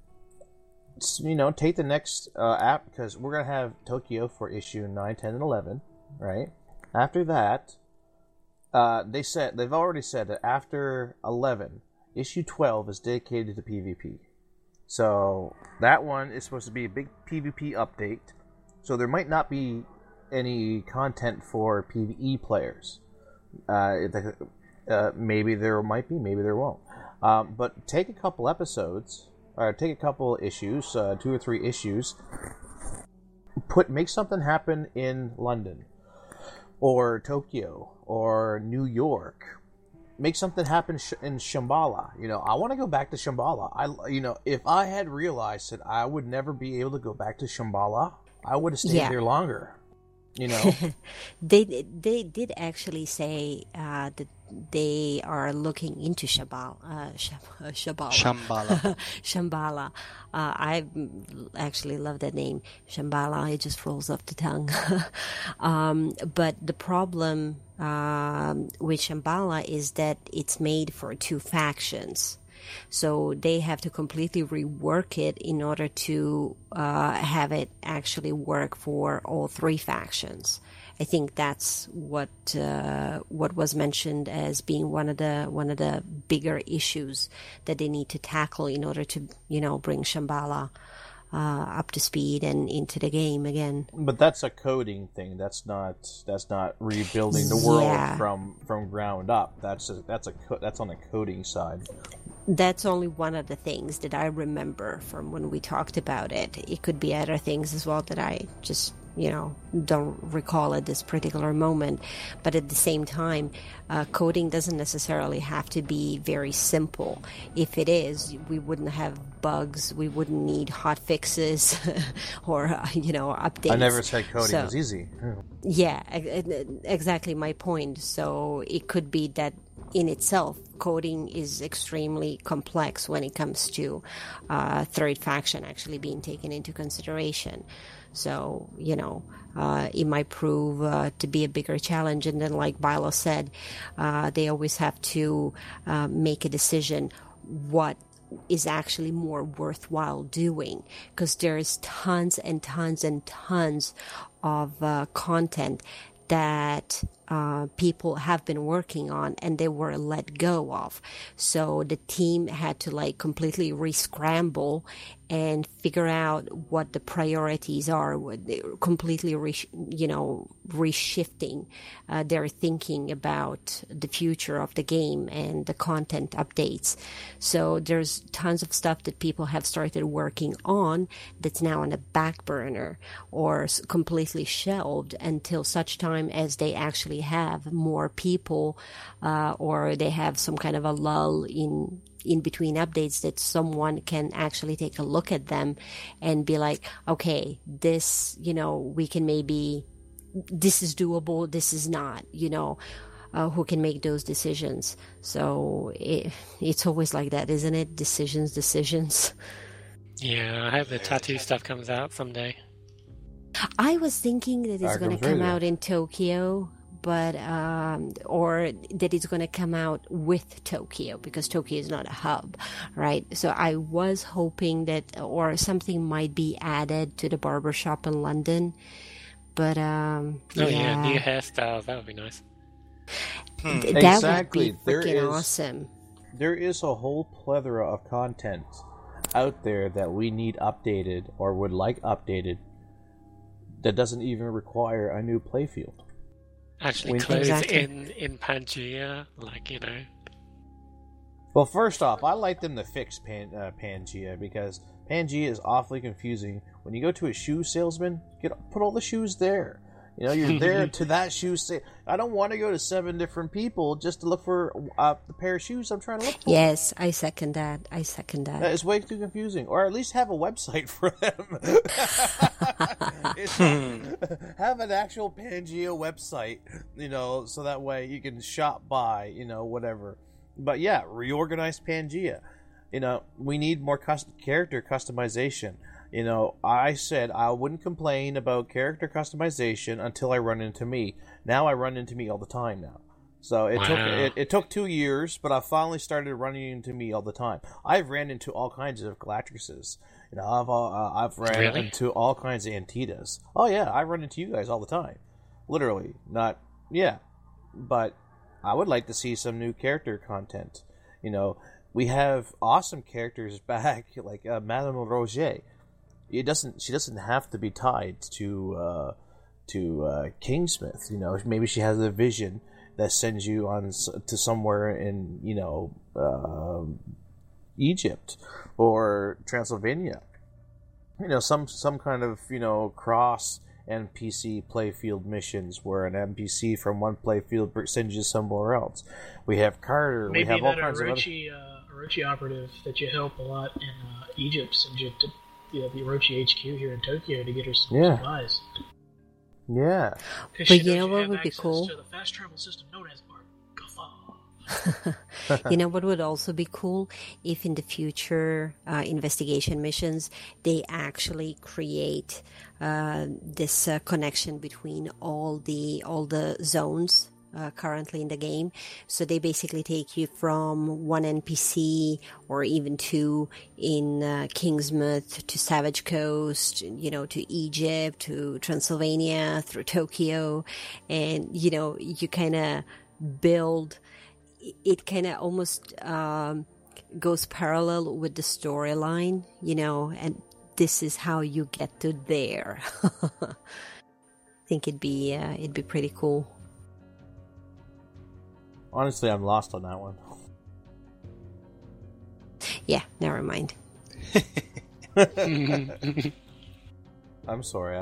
Take the next app, because we're gonna have Tokyo for issue 9, 10, and 11, right? After that, they've already said that after 11, issue 12 is dedicated to PvP. So that one is supposed to be a big PvP update. So there might not be any content for PvE players. Maybe there might be, maybe there won't. But take a couple episodes, or take a couple issues, 2 or 3 issues. Make something happen in London, or Tokyo, or New York. Make something happen in Shambhala. I want to go back to Shambhala. If I had realized that I would never be able to go back to Shambhala, I would have stayed there longer. They did actually say that they are looking into Shambhala. Shambhala. I actually love that name, Shambhala. It just rolls off the tongue. But the problem with Shambhala is that it's made for 2 factions. So they have to completely rework it in order to have it actually work for all 3 factions. I think that's what was mentioned as being one of the bigger issues that they need to tackle in order to bring Shambhala up to speed and into the game again. But that's a coding thing. That's not rebuilding the world from ground up. That's on the coding side. That's only one of the things that I remember from when we talked about it. It could be other things as well that I just, don't recall at this particular moment. But at the same time, coding doesn't necessarily have to be very simple. If it is, we wouldn't have bugs. We wouldn't need hot fixes or, updates. I never said coding was easy. Yeah, exactly my point. So it could be that in itself, coding is extremely complex when it comes to third faction actually being taken into consideration. So, it might prove to be a bigger challenge. And then, like Bilo said, they always have to make a decision what is actually more worthwhile doing, because there's tons and tons and tons of content that people have been working on and they were let go of. So the team had to completely re-scramble and figure out what the priorities are, completely reshifting their thinking about the future of the game and the content updates. So there's tons of stuff that people have started working on that's now on the back burner or completely shelved until such time as they actually have more people or they have some kind of a lull in between updates that someone can actually take a look at them and be like, okay, this, we can maybe, this is doable, this is not, who can make those decisions. So it's always like that, isn't it? Decisions. Yeah, I hope the tattoo stuff comes out someday. I was thinking that it's going to come out in Tokyo, but or that it's going to come out with Tokyo, because Tokyo is not a hub, right? So I was hoping that, or something might be added to the barbershop in London, but new hairstyles, that would be nice. That would be freaking awesome. There is a whole plethora of content out there that we need updated or would like updated that doesn't even require a new playfield. actually clothes in Pangea, like, you know. Well, first off, I like them to fix Pangea, because Pangea is awfully confusing. When you go to a shoe salesman, put all the shoes there. You know, you're there to that shoe sale. I don't want to go to 7 different people just to look for the pair of shoes I'm trying to look for. Yes, I second that. That is way too confusing. Or at least have a website for them. Have an actual Pangea website, you know, so that way you can shop by, you know, whatever. But yeah, reorganize Pangea. You know, we need more character customization. You know, I said I wouldn't complain about character customization until I run into me. Now I run into me all the time now. So it took 2 years, but I finally started running into me all the time. I've ran into all kinds of Galactruses. You know, I've ran into all kinds of Antitas. Oh yeah, I run into you guys all the time. Literally, not but I would like to see some new character content. You know, we have awesome characters back, like Madame Roger. She doesn't have to be tied to Kingsmith. You know, maybe she has a vision that sends you on to somewhere in, you know, Egypt or Transylvania. You know, some kind of, you know, cross NPC playfield missions where an NPC from one playfield sends you somewhere else. We have Carter. Maybe we have all that kinds of Orochi operative that you help a lot in Egypt sends you to the Orochi HQ here in Tokyo to get her some supplies. Yeah. But you know what would be cool? To the fast travel system known as You know what would also be cool? If in the future investigation missions, they actually create this connection between all the zones currently in the game. So they basically take you from one NPC or even 2 in Kingsmouth to Savage Coast, you know, to Egypt, to Transylvania, through Tokyo. And, you know, you kind of build, it kind of almost goes parallel with the storyline, you know, and this is how you get to there. I think it'd be pretty cool. Honestly, I'm lost on that one. Yeah, never mind. I'm sorry.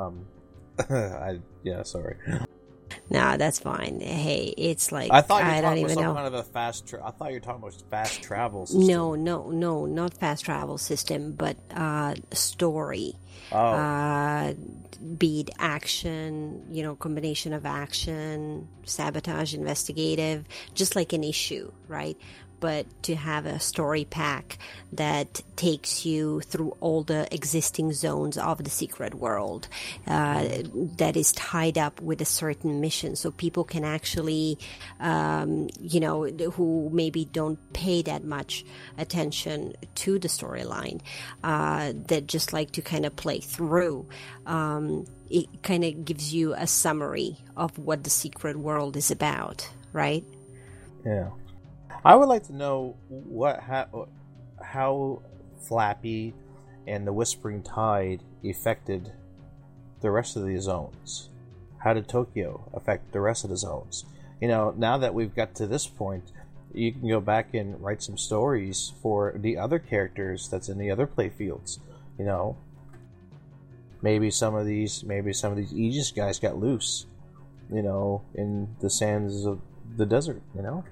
Sorry. No, that's fine. Hey, it's like I thought you were talking about some kind of a fast. I thought you were talking about fast travel system. No, not fast travel system, but story. Be it action, you know, combination of action, sabotage, investigative, just like an issue, right? But to have a story pack that takes you through all the existing zones of the secret world, that is tied up with a certain mission, so people can actually, you know, who maybe don't pay that much attention to the storyline, that just like to kind of play through. It kind of gives you a summary of what the secret world is about, right? Yeah. I would like to know how Flappy and the Whispering Tide affected the rest of the zones. How did Tokyo affect the rest of the zones? You know, now that we've got to this point, you can go back and write some stories for the other characters that's in the other playfields. You know, maybe some of these Aegis guys got loose, you know, in the sands of the desert. You know.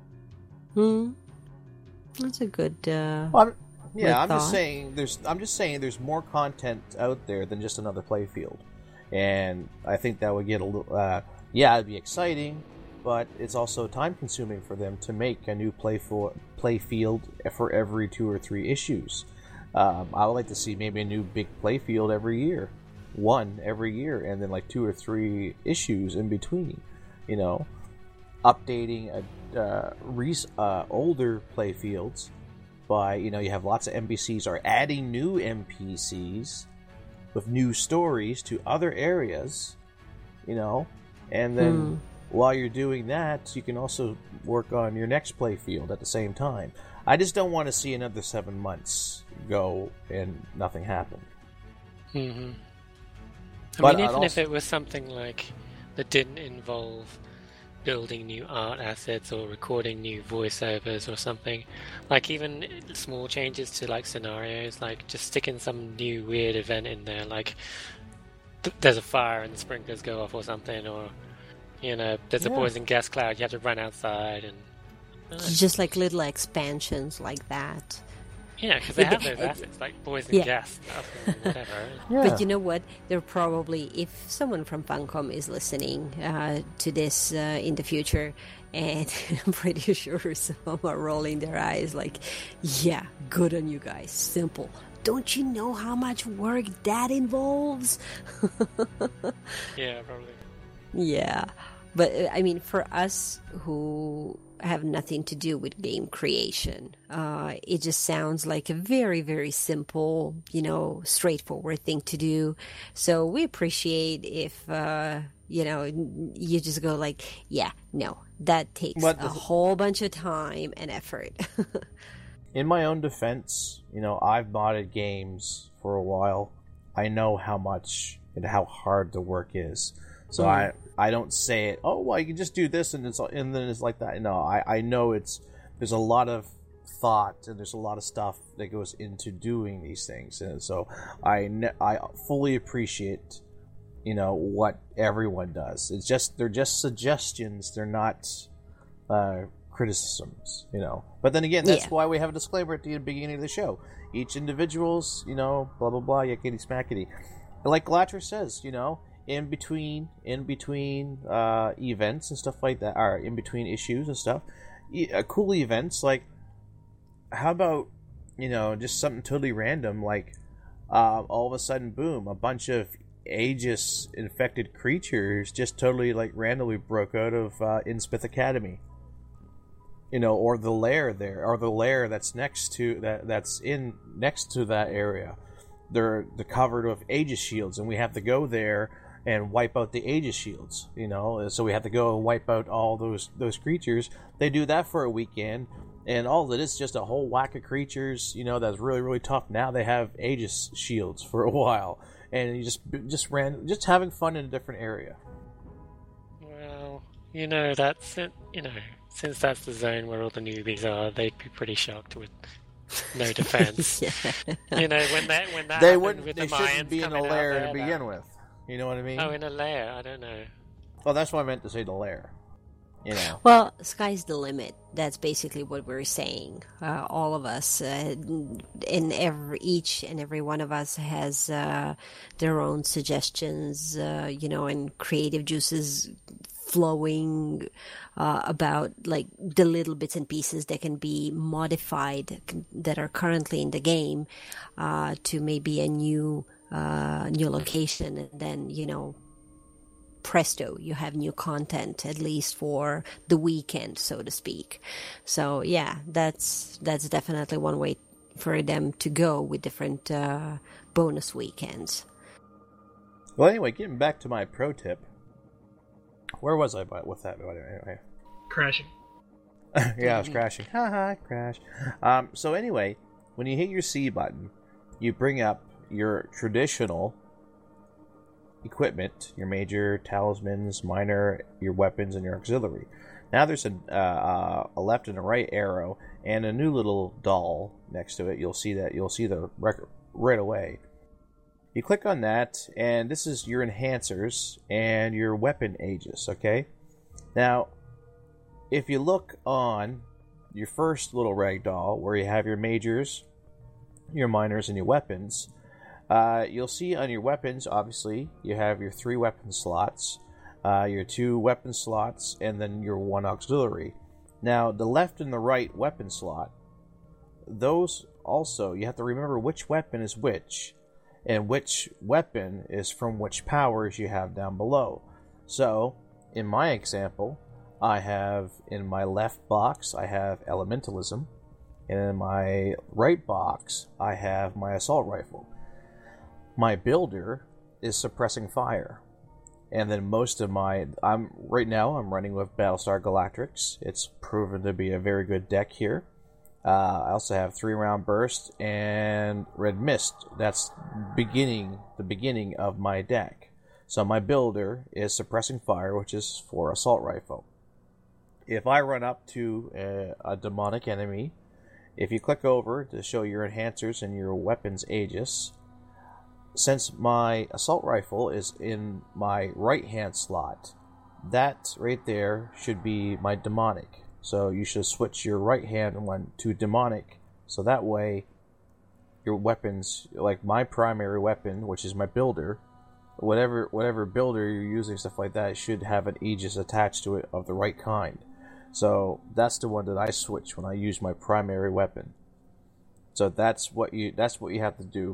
That's a good. I'm just saying there's more content out there than just another playfield, and I think that would get a little. It'd be exciting, but it's also time consuming for them to make a new playfield for every 2 or 3 issues. I would like to see maybe a new big playfield one every year, and then like 2 or 3 issues in between. You know, updating older playfields by, you know, you have lots of NPCs, or adding new NPCs with new stories to other areas, you know, and then while you're doing that, you can also work on your next playfield at the same time. I just don't want to see another 7 months go and nothing happen. I mean, even if it was something like that didn't involve building new art assets or recording new voiceovers or something. Like even small changes to like scenarios, like just sticking some new weird event in there, like there's a fire and the sprinklers go off or something, or there's a poison gas cloud, you have to run outside, and just like little expansions like that. Yeah, because they have those assets, like poison gas stuff and whatever. Yeah. But you know what? They're probably, if someone from Funcom is listening to this in the future, and I'm pretty sure some are rolling their eyes like, yeah, good on you guys. Simple. Don't you know how much work that involves? Yeah, probably. Yeah. But, I mean, for us who have nothing to do with game creation, it just sounds like a very, very simple, straightforward thing to do. So we appreciate if, you just go like, yeah, no, that takes a whole bunch of time and effort. In my own defense, I've modded games for a while. I know how much and how hard the work is. So I don't say it, oh, well, you can just do this and then it's like that. No, I know there's a lot of thought and there's a lot of stuff that goes into doing these things. And so I fully appreciate, what everyone does. They're just suggestions. They're not criticisms, But then again, that's why we have a disclaimer at the beginning of the show. Each individual's, blah, blah, blah, yakety smackety. Like Galatris says, in between events and stuff like that, or in between issues and stuff, cool events, like, how about, just something totally random, like, all of a sudden, boom, a bunch of Aegis infected creatures just totally, like, randomly broke out of Innsmouth Academy. Or the lair there, or the lair that's next to that area. They're covered with Aegis shields, and we have to go there and wipe out the Aegis shields, so we have to go and wipe out all those creatures. They do that for a weekend, and all of it is just a whole whack of creatures, that's really, really tough. Now they have Aegis shields for a while, and you just having fun in a different area. Well, that's it, since that's the zone where all the newbies are, they'd be pretty shocked with no defense. When that they wouldn't. With they the shouldn't be in a lair to begin with. You know what I mean? Oh, in a lair? I don't know. Well, that's what I meant to say, the lair. Well, sky's the limit. That's basically what we're saying. All of us, each and every one of us has their own suggestions, and creative juices flowing about like the little bits and pieces that can be modified that are currently in the game to maybe a new location, and then presto, you have new content, at least for the weekend, so to speak. So yeah, that's definitely one way for them to go with different bonus weekends. Well, anyway, getting back to my pro tip. Where was I with that? Anyway. Crashing. Yeah, I was crashing. Haha, crash. So anyway, when you hit your C button, you bring up your traditional equipment, your major, talismans, minor, your weapons, and your auxiliary. Now there's a left and a right arrow and a new little doll next to it. You'll see the record right away. You click on that, and this is your enhancers and your weapon Aegis, okay? Now, if you look on your first little rag doll, where you have your majors, your minors, and your weapons, you'll see on your weapons, obviously, you have your 3 weapon slots, your 2 weapon slots, and then your 1 auxiliary. Now, the left and the right weapon slot, those also, you have to remember which weapon is which, and which weapon is from which powers you have down below. So, in my example, I have, in my left box, I have Elementalism, and in my right box, I have my Assault Rifle. My builder is Suppressing Fire. And then most of right now I'm running with Battlestar Galactrix. It's proven to be a very good deck here. I also have 3-round burst and Red Mist. That's the beginning of my deck. So my builder is suppressing fire, which is for assault rifle. If I run up to a demonic enemy, if you click over to show your enhancers and your weapons aegis, since my assault rifle is in my right hand slot, that right there should be my demonic. So you should switch your right hand one to demonic, so that way your weapons, like my primary weapon, which is my builder, whatever builder you're using, stuff like that, should have an aegis attached to it of the right kind. So that's the one that I switch when I use my primary weapon. So that's what you have to do.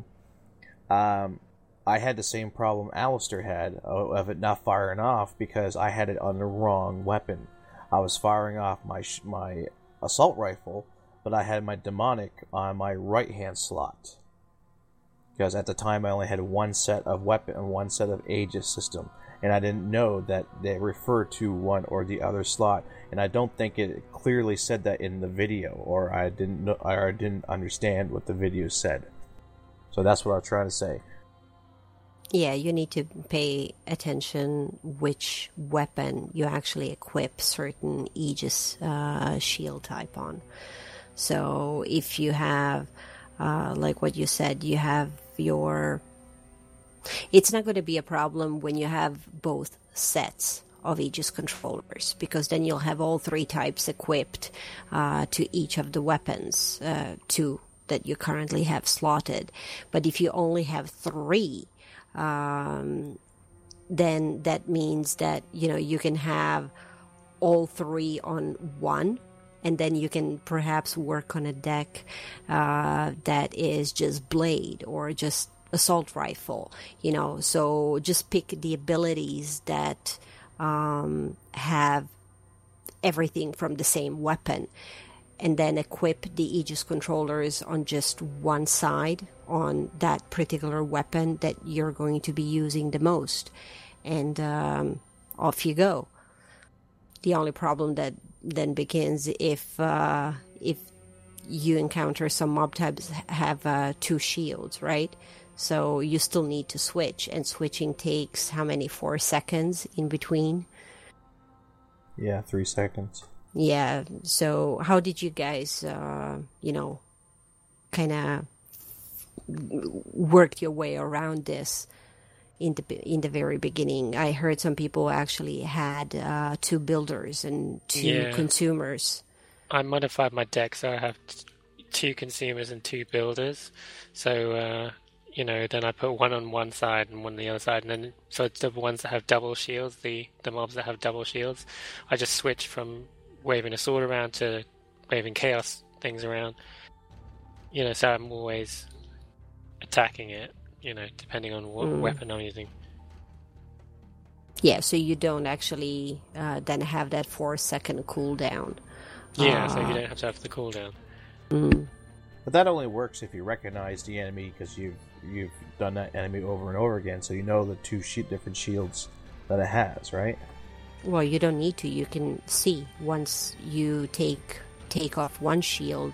I had the same problem Alistair had of it not firing off because I had it on the wrong weapon. I was firing off my assault rifle, but I had my demonic on my right hand slot. Because at the time I only had one set of weapon and one set of aegis system, and I didn't know that they refer to one or the other slot, and I don't think it clearly said that in the video, or I didn't understand what the video said. So that's what I'm trying to say. Yeah, you need to pay attention which weapon you actually equip certain aegis shield type on. So if you have, like what you said, you have your... It's not going to be a problem when you have both sets of aegis controllers, because then you'll have all three types equipped to each of the weapons, two that you currently have slotted. But if you only have three, then that means that, you can have all three on one, and then you can perhaps work on a deck that is just blade or just assault rifle, so just pick the abilities that have everything from the same weapon, and then equip the aegis controllers on just one side on that particular weapon that you're going to be using the most, and off you go. The only problem that then begins if you encounter some mob types have two shields, right? So you still need to switch, and switching takes how many, 4 seconds in between? Yeah, 3 seconds. Yeah, so how did you guys, kind of work your way around this in the very beginning? I heard some people actually had 2 builders and 2 consumers. I modified my deck so I have 2 consumers and 2 builders. So, then I put one on one side and one on the other side. And then, so the ones that have double shields, the mobs that have double shields, I just switch from waving a sword around to waving chaos things around. So I'm always attacking it, depending on what weapon I'm using. Yeah, so you don't actually then have that 4-second cooldown. Yeah, so you don't have to have the cooldown. But that only works if you recognize the enemy, because you've done that enemy over and over again, so you know the 2 different shields that it has, right? Well, you don't need to. You can see once you take off one shield,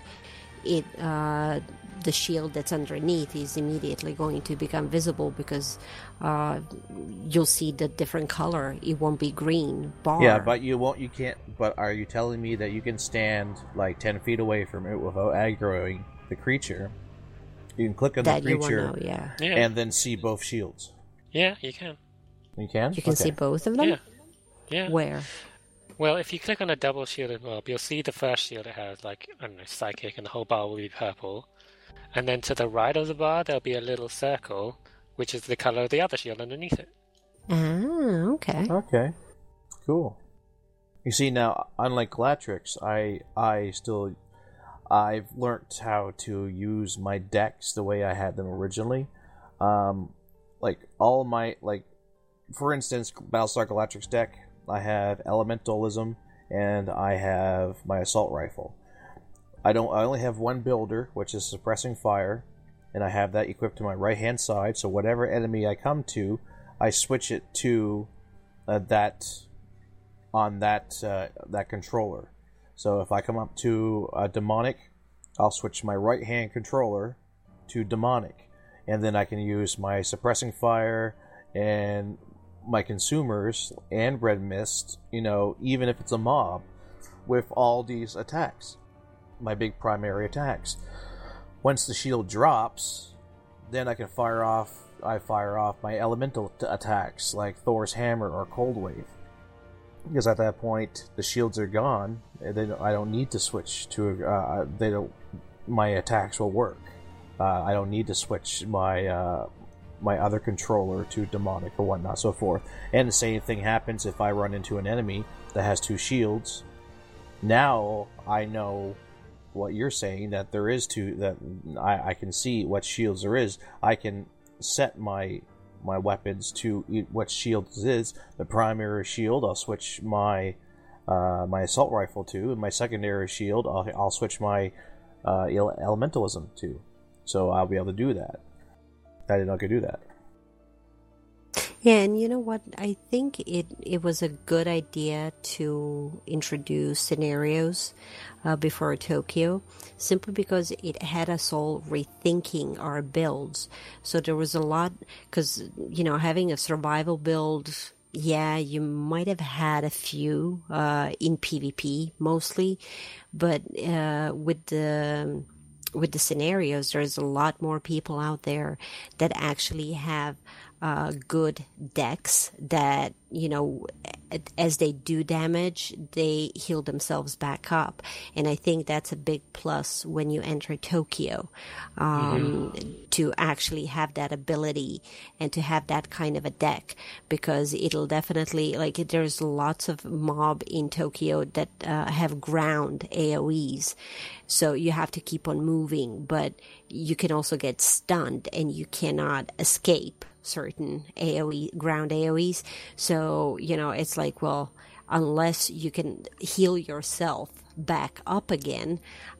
the shield that's underneath is immediately going to become visible, because you'll see the different color. It won't be green bar. Yeah, but you can't. But are you telling me that you can stand like 10 feet away from it without aggroing the creature? You can click on the creature, and then see both shields. Yeah, you can. You can? You can see both of them? Yeah. Where? Well, if you click on a double shielded mob, you'll see the first shield it has, like, I don't know, psychic, and the whole bar will be purple. And then to the right of the bar, there'll be a little circle, which is the color of the other shield underneath it. Ah, okay. Okay. Cool. You see, now, unlike Glatrix, I've learnt how to use my decks the way I had them originally. For instance, Battlestar Galactic's deck, I have Elementalism, and I have my Assault Rifle. I only have one builder, which is Suppressing Fire, and I have that equipped to my right-hand side, so whatever enemy I come to, I switch it to that controller. So if I come up to a Demonic, I'll switch my right-hand controller to Demonic, and then I can use my Suppressing Fire and my consumers and Red Mist, even if it's a mob, with all these attacks, my big primary attacks. Once the shield drops, then I can fire off my elemental attacks like Thor's Hammer or Cold Wave. Because at that point, the shields are gone. I don't need to switch to. My attacks will work. I don't need to switch my my other controller to demonic or whatnot, so forth. And the same thing happens if I run into an enemy that has 2 shields. Now I know what you're saying, that there is 2. That I can see what shields there is. I can set my weapons to what shields is. The primary shield, I'll switch my assault rifle to, and my secondary shield, I'll switch my elementalism to. So I'll be able to do that. I did not do that. Yeah, and you know what? I think it was a good idea to introduce scenarios before Tokyo, simply because it had us all rethinking our builds. So there was a lot, because, having a survival build, yeah, you might have had a few in PvP mostly, but with the scenarios, there's a lot more people out there that actually have good decks that, as they do damage, they heal themselves back up. And I think that's a big plus when you enter Tokyo, to actually have that ability and to have that kind of a deck, because it'll definitely, there's lots of mob in Tokyo that have ground AoEs. So you have to keep on moving, but you can also get stunned and you cannot escape certain ground AoEs. So, it's like, well, unless you can heal yourself back up again,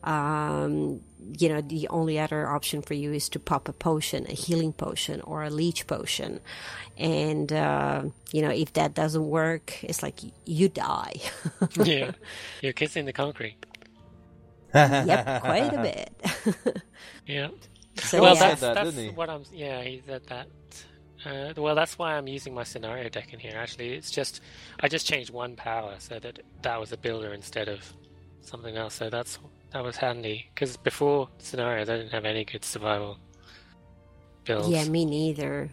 the only other option for you is to pop a potion, a healing potion or a leech potion. And, if that doesn't work, it's like you die. Yeah, you're kissing the concrete. Yep, quite a bit. Yeah. So, well, yeah. that's what I'm. Yeah, he said that. Well, that's why I'm using my scenario deck in here. Actually, I just changed one power so that was a builder instead of something else. So that was handy, because before scenarios I didn't have any good survival builds. Yeah, me neither.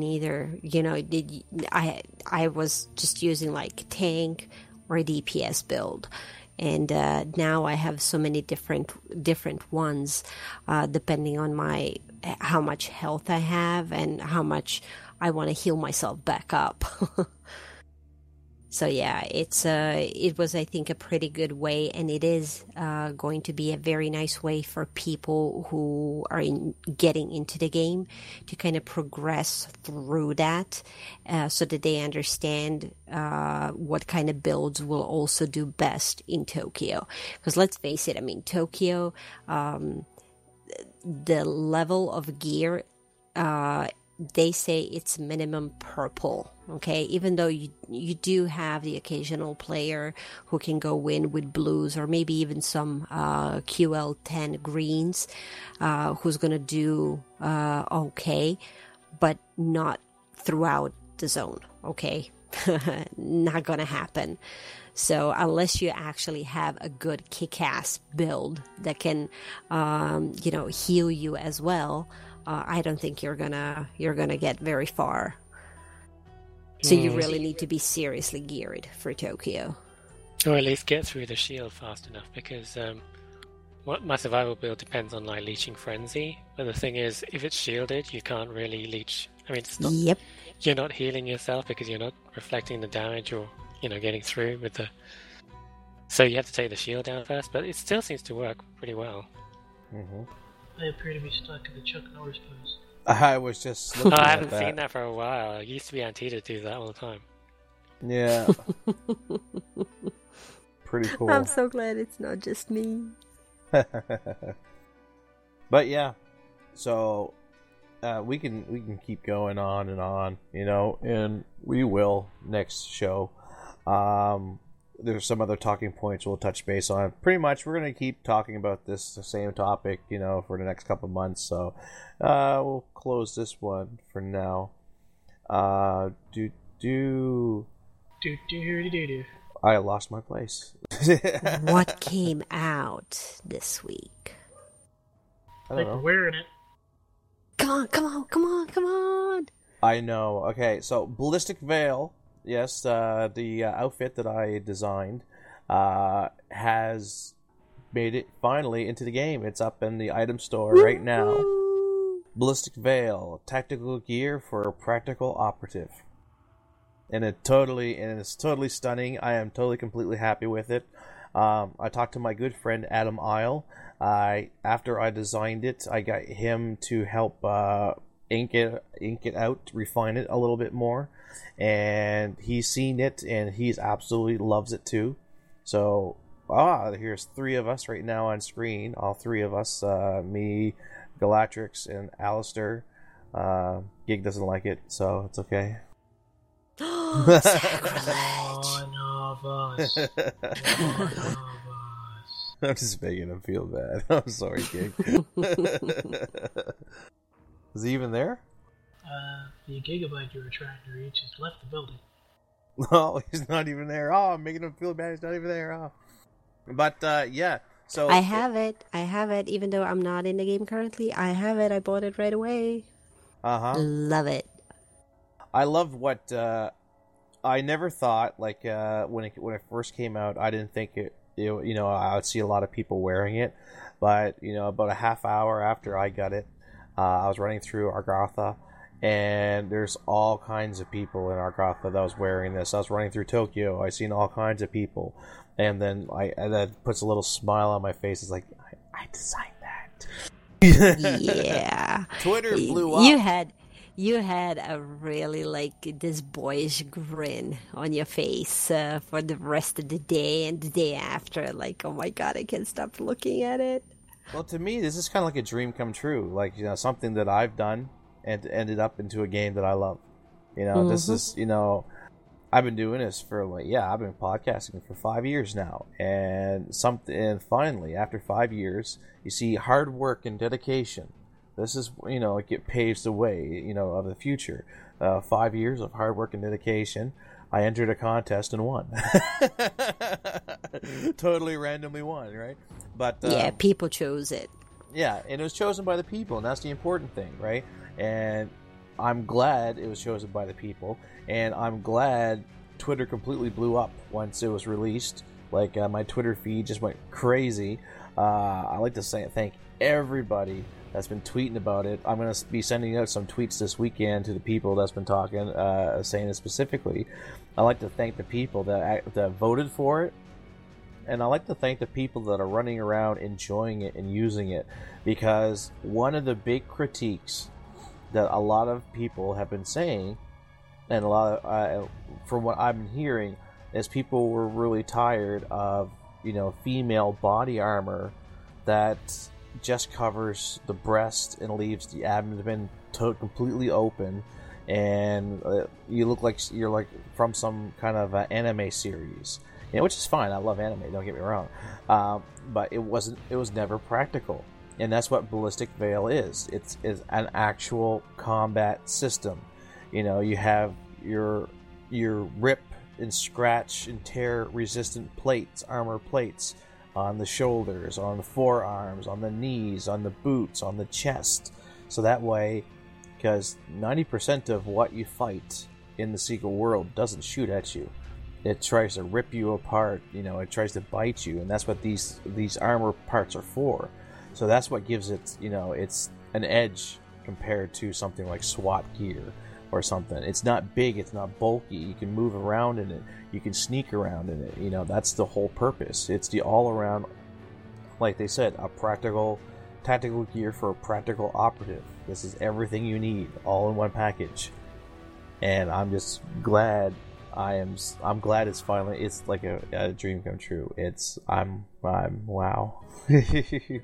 I was just using like tank or a DPS build. And now I have so many different ones, depending on how much health I have and how much I want to heal myself back up. So yeah, it was, I think, a pretty good way, and it is going to be a very nice way for people who are getting into the game to kind of progress through that, so that they understand what kind of builds will also do best in Tokyo. Because let's face it, I mean, Tokyo, the level of gear, they say it's minimum purple, okay? Even though you do have the occasional player who can go in with blues or maybe even some QL10 greens, who's going to do okay, but not throughout the zone, okay? Not going to happen. So unless you actually have a good kick-ass build that can, heal you as well, I don't think you're gonna get very far. So you really need to be seriously geared for Tokyo, or at least get through the shield fast enough. Because my survival build depends on leeching frenzy. But the thing is, if it's shielded, you can't really leech. I mean, it's not. Yep. You're not healing yourself because you're not reflecting the damage or getting through with the. So you have to take the shield down first, but it still seems to work pretty well. Mm-hmm. They appear to be stuck in the Chuck Norris pose. I was just looking I at haven't seen that for a while. It used to be Antita do that all the time. Yeah. Pretty cool. I'm so glad it's not just me. But yeah, so we can keep going on and on, and we will next show. There's some other talking points we'll touch base on. Pretty much, we're going to keep talking about the same topic, for the next couple of months. So we'll close this one for now. do. I lost my place. What came out this week? I don't know. Wearing it. Come on! I know. Okay, so Ballistic Veil, yes, the outfit that I designed, has made it finally into the game. It's up in the item store right now. Ballistic Veil, tactical gear for a practical operative. And it's totally stunning. I am totally completely happy with it. I talked to my good friend Adam Isle. After I designed it, I got him to help ink it out, refine it a little bit more, and he's seen it and he's absolutely loves it too. So here's 3 of us right now on screen. All 3 of us, me, Galatrix, and Alistair. Gig doesn't like it, so it's okay. Sacrilege. One of us. I'm just making him feel bad. I'm sorry, Gig. Is he even there? The gigabyte you were trying to reach has left the building. No, he's not even there. Oh, I'm making him feel bad. He's not even there. Oh. But, yeah. So I have it, even though I'm not in the game currently. I have it. I bought it right away. Love it. I love what I never thought, like, when it first came out, I didn't think I would see a lot of people wearing it. But, about a half hour after I got it, I was running through Argotha, and there's all kinds of people in Argotha that was wearing this. I was running through Tokyo, I seen all kinds of people, and then that puts a little smile on my face. It's like, I designed that. Yeah. Twitter blew up. You had a really this boyish grin on your face for the rest of the day and the day after. Like, oh my god, I can't stop looking at it. Well, to me, this is kind of like a dream come true. Like, something that I've done and ended up into a game that I love. This is, I've been doing this for I've been podcasting for 5 years now, and finally, after 5 years, you see hard work and dedication. This is, it paves the way, of the future. 5 years of hard work and dedication. I entered a contest and won. Totally randomly won, right? But yeah, people chose it. Yeah, and it was chosen by the people, and that's the important thing, right? And I'm glad it was chosen by the people, and I'm glad Twitter completely blew up once it was released. Like, my Twitter feed just went crazy. I like to thank everybody that's been tweeting about it. I'm going to be sending out some tweets this weekend to the people that's been talking, saying it specifically. I like to thank the people that voted for it, and I like to thank the people that are running around enjoying it and using it, because one of the big critiques that a lot of people have been saying, and a lot of, from what I've been hearing, is people were really tired of, female body armor that just covers the breast and leaves the abdomen completely open, and you look like you're like from some kind of anime series, which is fine. I love anime, don't get me wrong, but it was never practical, and that's what Ballistic Veil is. It's an actual combat system. You have your rip and scratch and tear resistant plates, armor plates, on the shoulders, on the forearms, on the knees, on the boots, on the chest. So that way, because 90% of what you fight in the Secret World doesn't shoot at you. It tries to rip you apart, it tries to bite you, and that's what these armor parts are for. So that's what gives it, it's an edge compared to something like SWAT gear or something. It's not big, it's not bulky, you can move around in it, you can sneak around in it, that's the whole purpose. It's the all-around, like they said, a practical, tactical gear for a practical operative. This is everything you need, all in one package. And I'm just glad, I'm glad it's finally, it's like a dream come true. I'm wow. Yeah,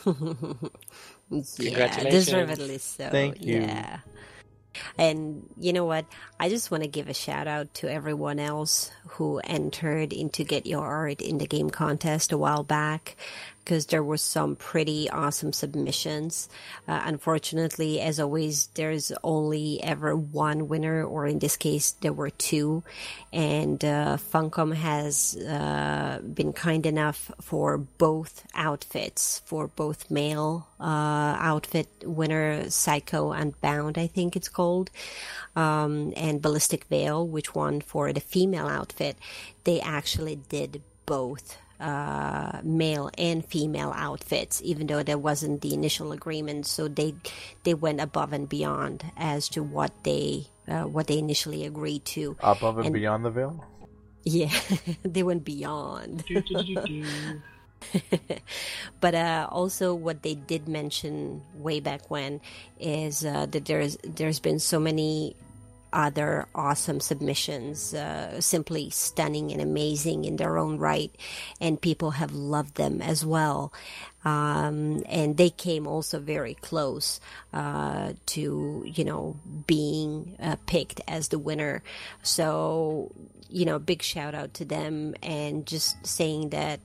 Congratulations. deservedly so. Thank you. Yeah. And you know what? I just want to give a shout out to everyone else who entered into Get Your Art in the Game contest a while back. because there were some pretty awesome submissions. Unfortunately, as always, there's only ever one winner, or in this case, there were two. And Funcom has been kind enough for both outfits, for both male outfit winner, Psycho Unbound, I think it's called, and Ballistic Veil, which won for the female outfit. They actually did both male and female outfits, even though there wasn't the initial agreement. So they went above and beyond as to what they initially agreed to. Above and beyond the veil? Yeah, they went beyond. But also what they did mention way back when is that there's been so many other awesome submissions, simply stunning and amazing in their own right, and people have loved them as well. And they came also very close to, being picked as the winner. So, big shout out to them, and just saying that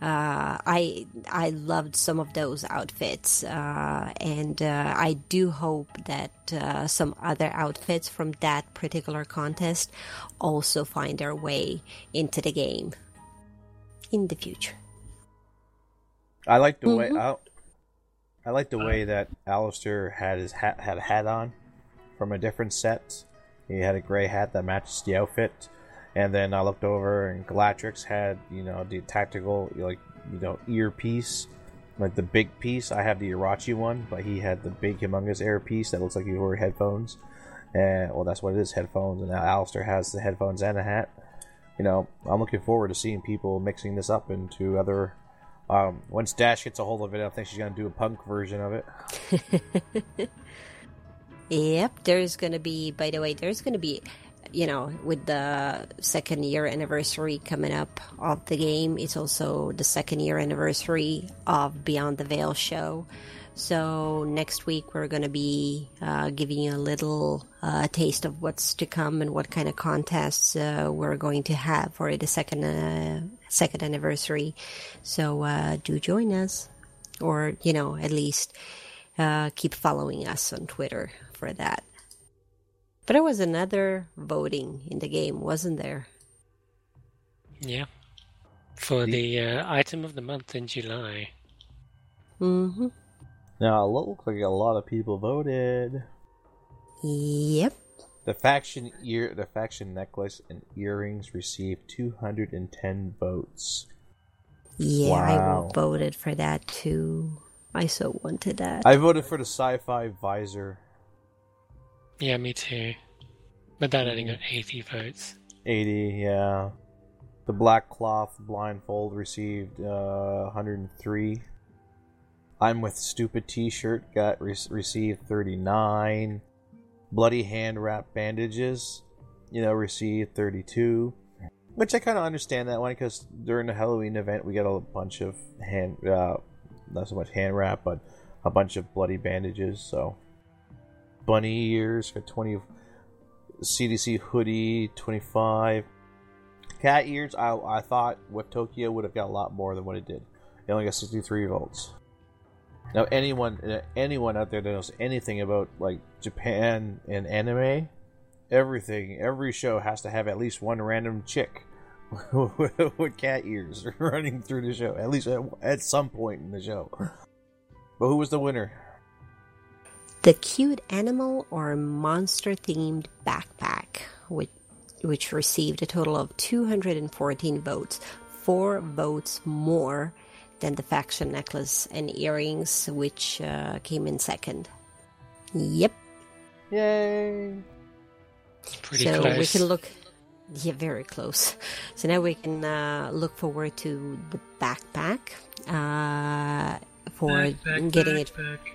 I loved some of those outfits, and I do hope that some other outfits from that particular contest also find their way into the game in the future. I like the way I like the way that Alistair had his had a hat on from a different set. He had a gray hat that matches the outfit. And then I looked over, and Galatrix had, the tactical, earpiece, like the big piece. I have the Irachi one, but he had the big, humongous earpiece that looks like he wore headphones. And, well, that's what it is, headphones. And now Alistair has the headphones and a hat. I'm looking forward to seeing people mixing this up into other... once Dash gets a hold of it, I think she's going to do a punk version of it. Yep, there's going to be, by the way, with the 2nd year anniversary coming up of the game, it's also the 2nd year anniversary of Beyond the Veil show. So next week we're going to be giving you a little taste of what's to come and what kind of contests we're going to have for the second anniversary. So do join us, or at least keep following us on Twitter for that. But there was another voting in the game, wasn't there? Yeah. For the item of the month in July. Mm-hmm. Now, it looks like a lot of people voted. Yep. The faction necklace and earrings received 210 votes. Yeah, wow. I voted for that too. I so wanted that. I voted for the sci-fi visor. Yeah, me too. But that only got 80 votes. 80, yeah. The black cloth blindfold received 103. I'm with Stupid T-shirt received 39. Bloody hand wrap bandages, received 32. Which I kind of understand that one, because during the Halloween event we got a bunch of not so much hand wrap, but a bunch of bloody bandages. So bunny ears got 20. CDC hoodie 25. Cat ears, I thought with Tokyo would have got a lot more than what it did. It only got 63 votes. Now anyone out there that knows anything about Japan and anime, every show has to have at least one random chick with cat ears running through the show, at least at some point in the show. But who was the winner? The cute animal or monster-themed backpack, which received a total of 214 votes, 4 votes more than the faction necklace and earrings, which came in second. Yep. Yay! Pretty so close. We can look... Yeah, very close. So now we can look forward to the backpack for getting it...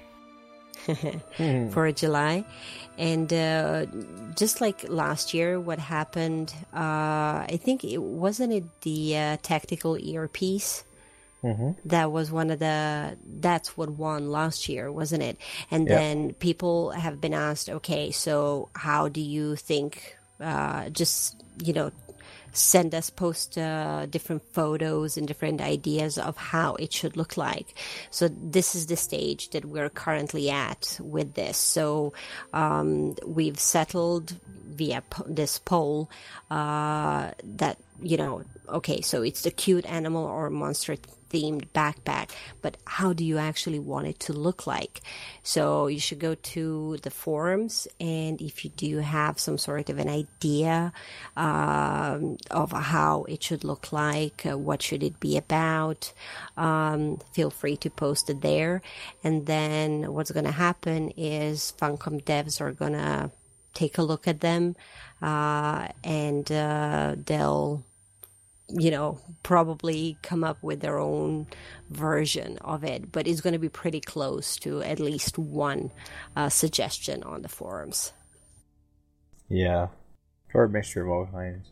for July. And just like last year, what happened, I think wasn't the tactical earpiece? Mm-hmm. That was that's what won last year, wasn't it? And then people have been asked, okay, so how do you think, post different photos and different ideas of how it should look like. So this is the stage that we're currently at with this. So we've settled via this poll that, okay, so it's the cute animal or monster themed backpack, but how do you actually want it to look like? So you should go to the forums, and if you do have some sort of an idea of how it should look like, what should it be about, feel free to post it there. And then what's going to happen is Funcom devs are going to take a look at them, and they'll probably come up with their own version of it, but it's going to be pretty close to at least one suggestion on the forums. Yeah, or a mixture of all kinds.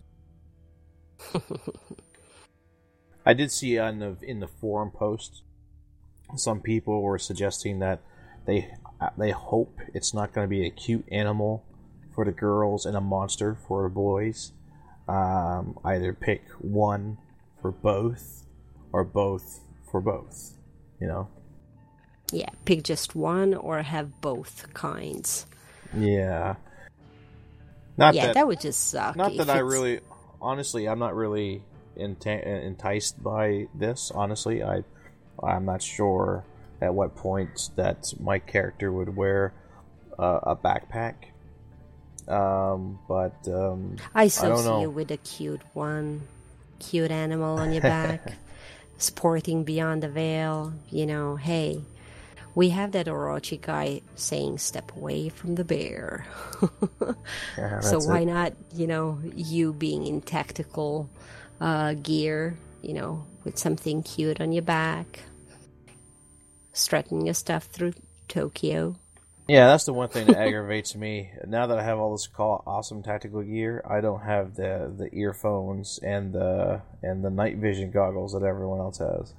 I did see in the forum post, some people were suggesting that they hope it's not going to be a cute animal for the girls and a monster for the boys. Either pick one for both or both for both, Yeah, pick just one or have both kinds. Yeah. That would just suck. Not that honestly, I'm not really enticed by this, honestly. I'm not sure at what point that my character would wear a backpack. But I still see you with a cute animal on your back, sporting Beyond the Veil. Hey, we have that Orochi guy saying, "Step away from the bear." Yeah, so why not, you being in tactical gear, with something cute on your back, strutting your stuff through Tokyo. Yeah, that's the one thing that aggravates me. Now that I have all this awesome tactical gear, I don't have the earphones and the night vision goggles that everyone else has.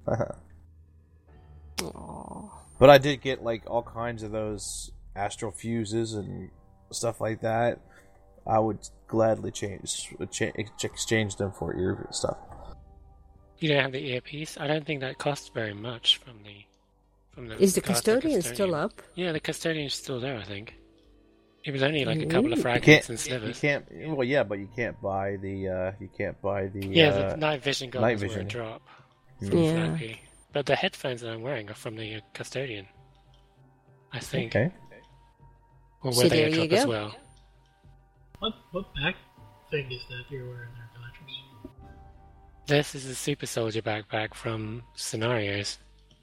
Aww. But I did get all kinds of those astral fuses and stuff like that. I would gladly exchange them for ear stuff. You don't have the earpiece? I don't think that costs very much from the. Is the custodian still up? Yeah, the custodian's still there, I think. It was only a couple of fragments and slivers. You can't. Well, yeah, but you can't buy the. Yeah, the night vision goggles were a drop. Yeah. But the headphones that I'm wearing are from the custodian, I think. Okay. Or were they a drop as well? What back thing is that you're wearing there, Galactrix? This is a Super Soldier backpack from Scenarios.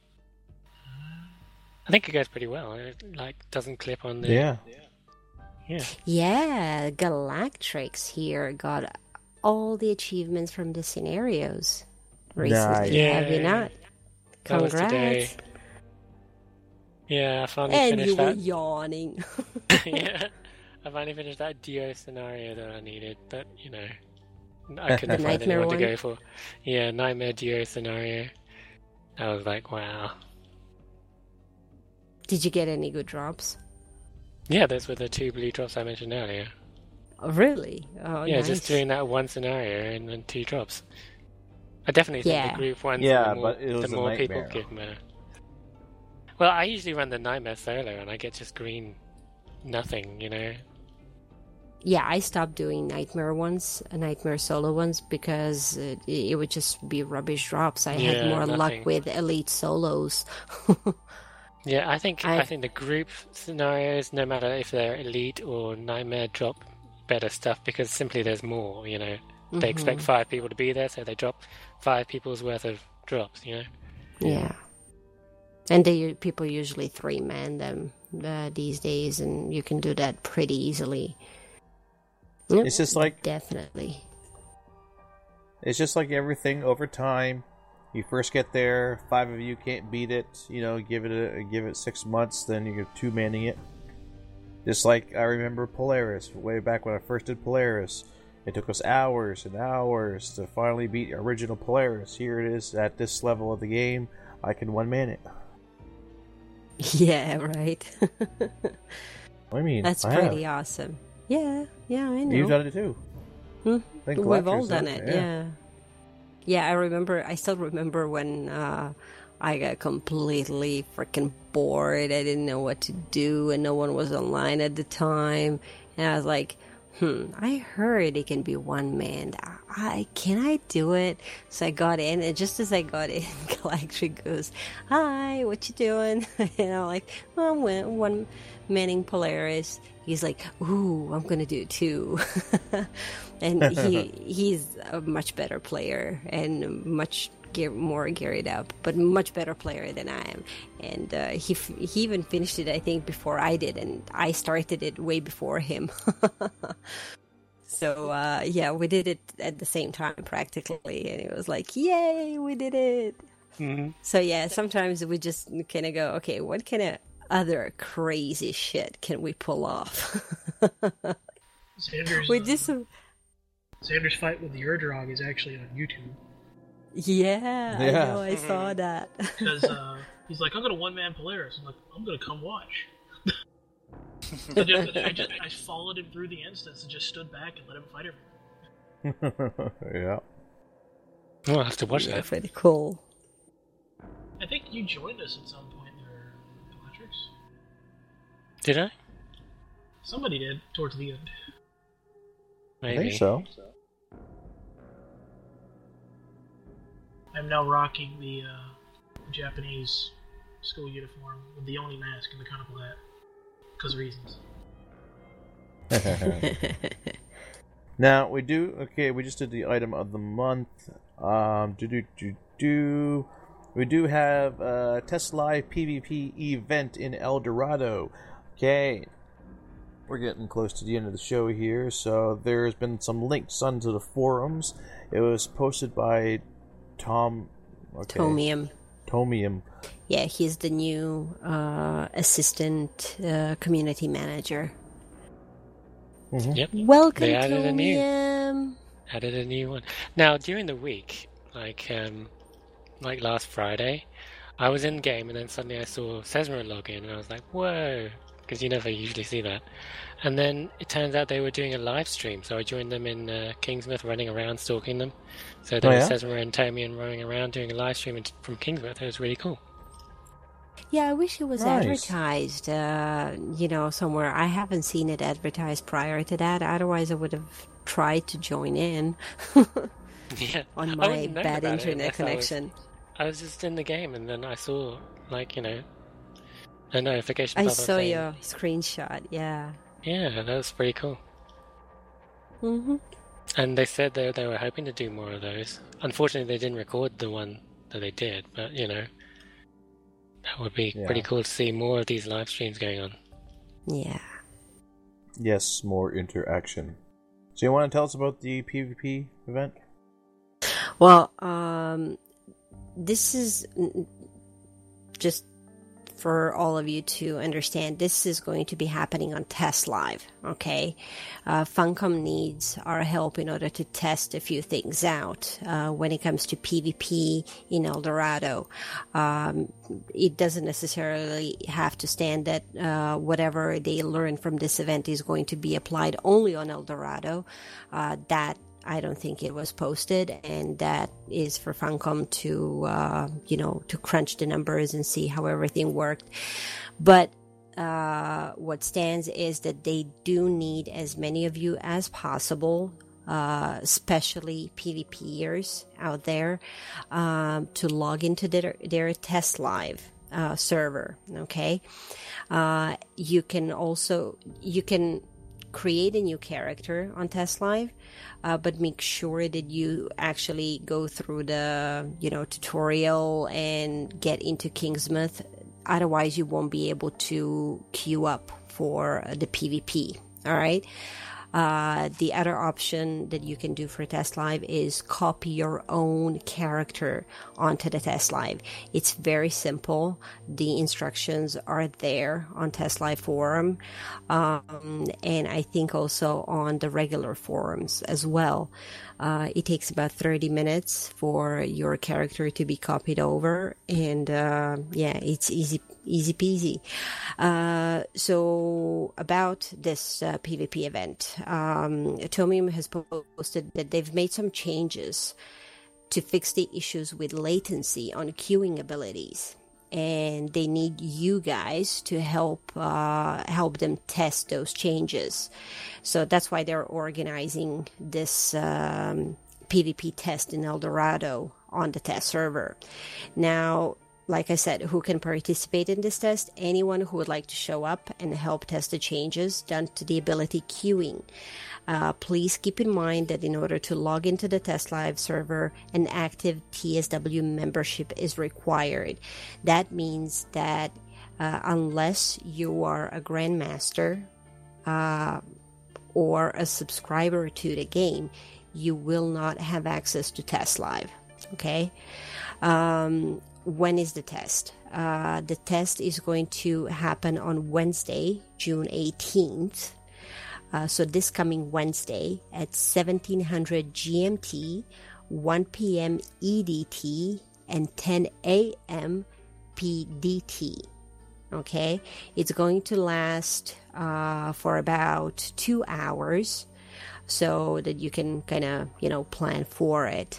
I think it goes pretty well. It doesn't clip on the. Yeah. Yeah, Galactrix here got all the achievements from the Scenarios recently. Nice. Yeah. Have you not? Congrats. That was today. Yeah, I finally And finished that. you were yawning. Yeah, I finally finished that Dio scenario that I needed, but I couldn't find anyone to go for. Yeah, Nightmare Dio scenario. I was like, wow. Did you get any good drops? Yeah, those were the 2 blue drops I mentioned earlier. Oh, really? Oh, yeah, nice. Just doing that one scenario and then 2 drops. I definitely think the group ones, the more people give me. Well, I usually run the Nightmare solo and I get just green nothing, Yeah, I stopped doing Nightmare solo ones, because it would just be rubbish drops. I had more luck with elite solos. Yeah, I think the group scenarios, no matter if they're elite or Nightmare, drop better stuff because simply there's more, They expect 5 people to be there, so they drop 5 people's worth of drops, Yeah. And people usually 3-man them these days, and you can do that pretty easily. Yep, it's just definitely. It's just like everything over time. You first get there, 5 of you can't beat it. Give it 6 months, then you're 2-manning it. Just like I remember Polaris, way back when I first did Polaris. It took us hours and hours to finally beat original Polaris. Here it is at this level of the game. I can 1-man it. Yeah, right. I mean, that's pretty awesome. Yeah, I know. You've done it too. We've all done it, yeah. Yeah, I still remember when I got completely freaking bored. I didn't know what to do, and no one was online at the time. And I was like, I heard it can be one man. Can I do it? So I got in, and just as I got in, Galactric goes, "Hi, what you doing?" And I'm like, "Well, I'm one manning Polaris." He's like, "Ooh, I'm gonna do it too." And he's a much better player and much more geared up, but much better player than I am. And he even finished it, I think, before I did, and I started it way before him. So yeah, we did it at the same time practically, and it was like, yay, we did it. Mm-hmm. So yeah, sometimes we just kind of go, okay, what kind of other crazy shit can we pull off? Xander's fight with the Urdrog is actually on YouTube. Yeah, I know, I saw that. Because he's like, I'm going to one-man Polaris. I'm like, I'm going to come watch. I followed him through the instance and just stood back and let him fight him. Yeah. Oh, I'll have to watch that. Pretty cool. I think you joined us at some point there, Electrics. Did I? Somebody did, towards the end. Maybe. I think so. I'm now rocking the Japanese school uniform with the only mask and the conical hat. Because of reasons. Now, we just did the item of the month. We do have a Test Live PvP event in El Dorado. Okay. We're getting close to the end of the show here, so there's been some links onto the forums. It was posted by Tomium. Yeah, he's the new assistant community manager. Mm-hmm. Yep. Welcome, they added Tomium. Added a new one. Now, during the week, like last Friday, I was in game and then suddenly I saw Sesma log in and I was like, whoa, because you never usually see that. And then it turns out they were doing a live stream, so I joined them in Kingsmouth, running around, stalking them. So there was Sesma and Tomium running around doing a live stream from Kingsmouth. It was really cool. Yeah, I wish it was advertised, somewhere. I haven't seen it advertised prior to that. Otherwise, I would have tried to join in on my bad internet connection. I was just in the game, and then I saw, a notification. I saw your screenshot, yeah. Yeah, that was pretty cool. Mm-hmm. And they said they were hoping to do more of those. Unfortunately, they didn't record the one that they did, but, that would be pretty cool to see more of these live streams going on. Yeah. Yes, more interaction. So you want to tell us about the PvP event? Well, this is just for all of you to understand. This is going to be happening on Test Live, okay? Funcom needs our help in order to test a few things out when it comes to PvP in El Dorado. It doesn't necessarily have to stand that whatever they learn from this event is going to be applied only on El Dorado. That I don't think it was posted, and that is for Funcom to crunch the numbers and see how everything worked. But what stands is that they do need as many of you as possible, especially PvPers out there, to log into their Test Live server. Okay, you can create a new character on Test Live, but make sure that you actually go through the tutorial and get into Kingsmouth. Otherwise, you won't be able to queue up for the PvP. All right. The other option that you can do for Test Live is copy your own character onto the Test Live. It's very simple. The instructions are there on Test Live forum, and I think also on the regular forums as well. It takes about 30 minutes for your character to be copied over, and it's easy easy peasy. So about this PvP event, Atomium has posted that they've made some changes to fix the issues with latency on queuing abilities. And they need you guys to help them test those changes. So that's why they're organizing this PvP test in El Dorado on the test server. Now, like I said, who can participate in this test? Anyone who would like to show up and help test the changes done to the ability queuing. Please keep in mind that in order to log into the Test Live server, an active TSW membership is required. That means that unless you are a Grandmaster or a subscriber to the game, you will not have access to Test Live. Okay? When is the test? The test is going to happen on Wednesday, June 18th. So this coming Wednesday at 1700 GMT, 1 p.m. EDT, and 10 a.m. PDT. Okay? It's going to last for about 2 hours so that you can kind of, plan for it.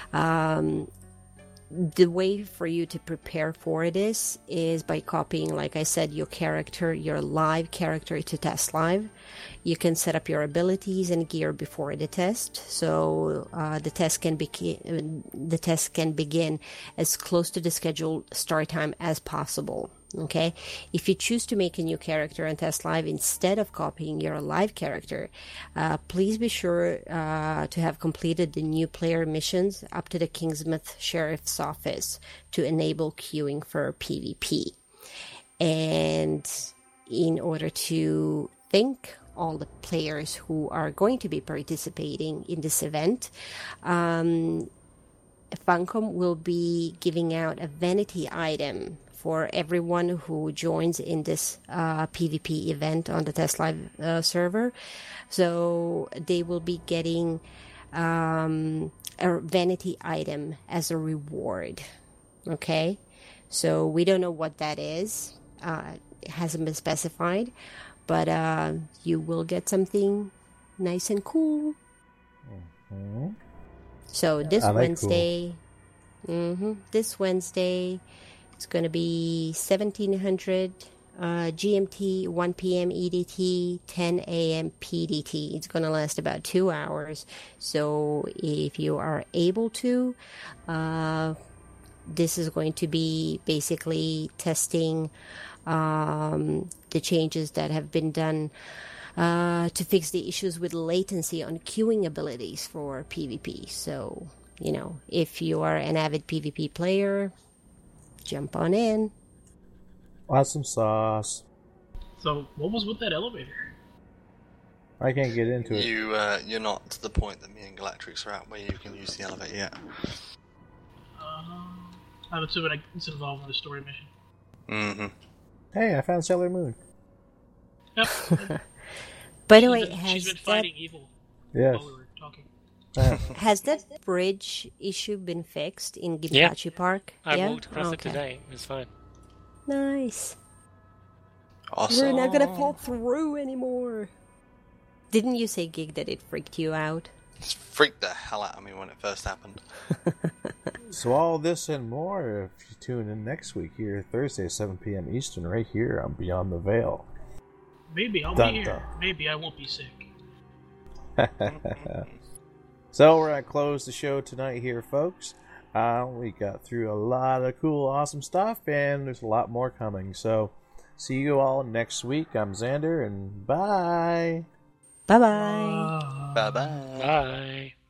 The way for you to prepare for this is by copying, like I said, your live character to Test Live. You can set up your abilities and gear before the test, so the test can begin as close to the scheduled start time as possible. Okay, if you choose to make a new character and Test Live instead of copying your live character, please be sure to have completed the new player missions up to the Kingsmouth Sheriff's Office to enable queuing for PvP. And in order to thank all the players who are going to be participating in this event, Funcom will be giving out a vanity item for everyone who joins in this PvP event on the Test Live server. So they will be getting a vanity item as a reward. Okay? So we don't know what that is. It hasn't been specified. But you will get something nice and cool. Mm-hmm. So this Wednesday... Cool. This Wednesday... It's going to be 1700 GMT, 1 p.m. EDT, 10 a.m. PDT. It's going to last about 2 hours. So if you are able to, this is going to be basically testing the changes that have been done to fix the issues with latency on queuing abilities for PvP. So, if you are an avid PvP player, jump on in. Awesome sauce. So, what was with that elevator? I can't get into it. You're not to the point that me and Galactrix are at where you can use the elevator yet. I'm assuming it's involved in the story mission. Mm-hmm. Hey, I found Sailor Moon. Yep. By the way, she's been fighting evil yes. while we were talking. Has that bridge issue been fixed in Ginkachi Park? I walked across it today. It was fine. Nice. Awesome. We're not gonna fall through anymore. Didn't you say, Gig, that it freaked you out? It freaked the hell out of me when it first happened. So all this and more if you tune in next week here, Thursday, 7 p.m. Eastern, right here on Beyond the Veil. Maybe I'll be here. Maybe I won't be sick. So we're going to close the show tonight here, folks. We got through a lot of cool, awesome stuff, and there's a lot more coming. So see you all next week. I'm Xander, and bye. Bye-bye. Bye-bye. Bye.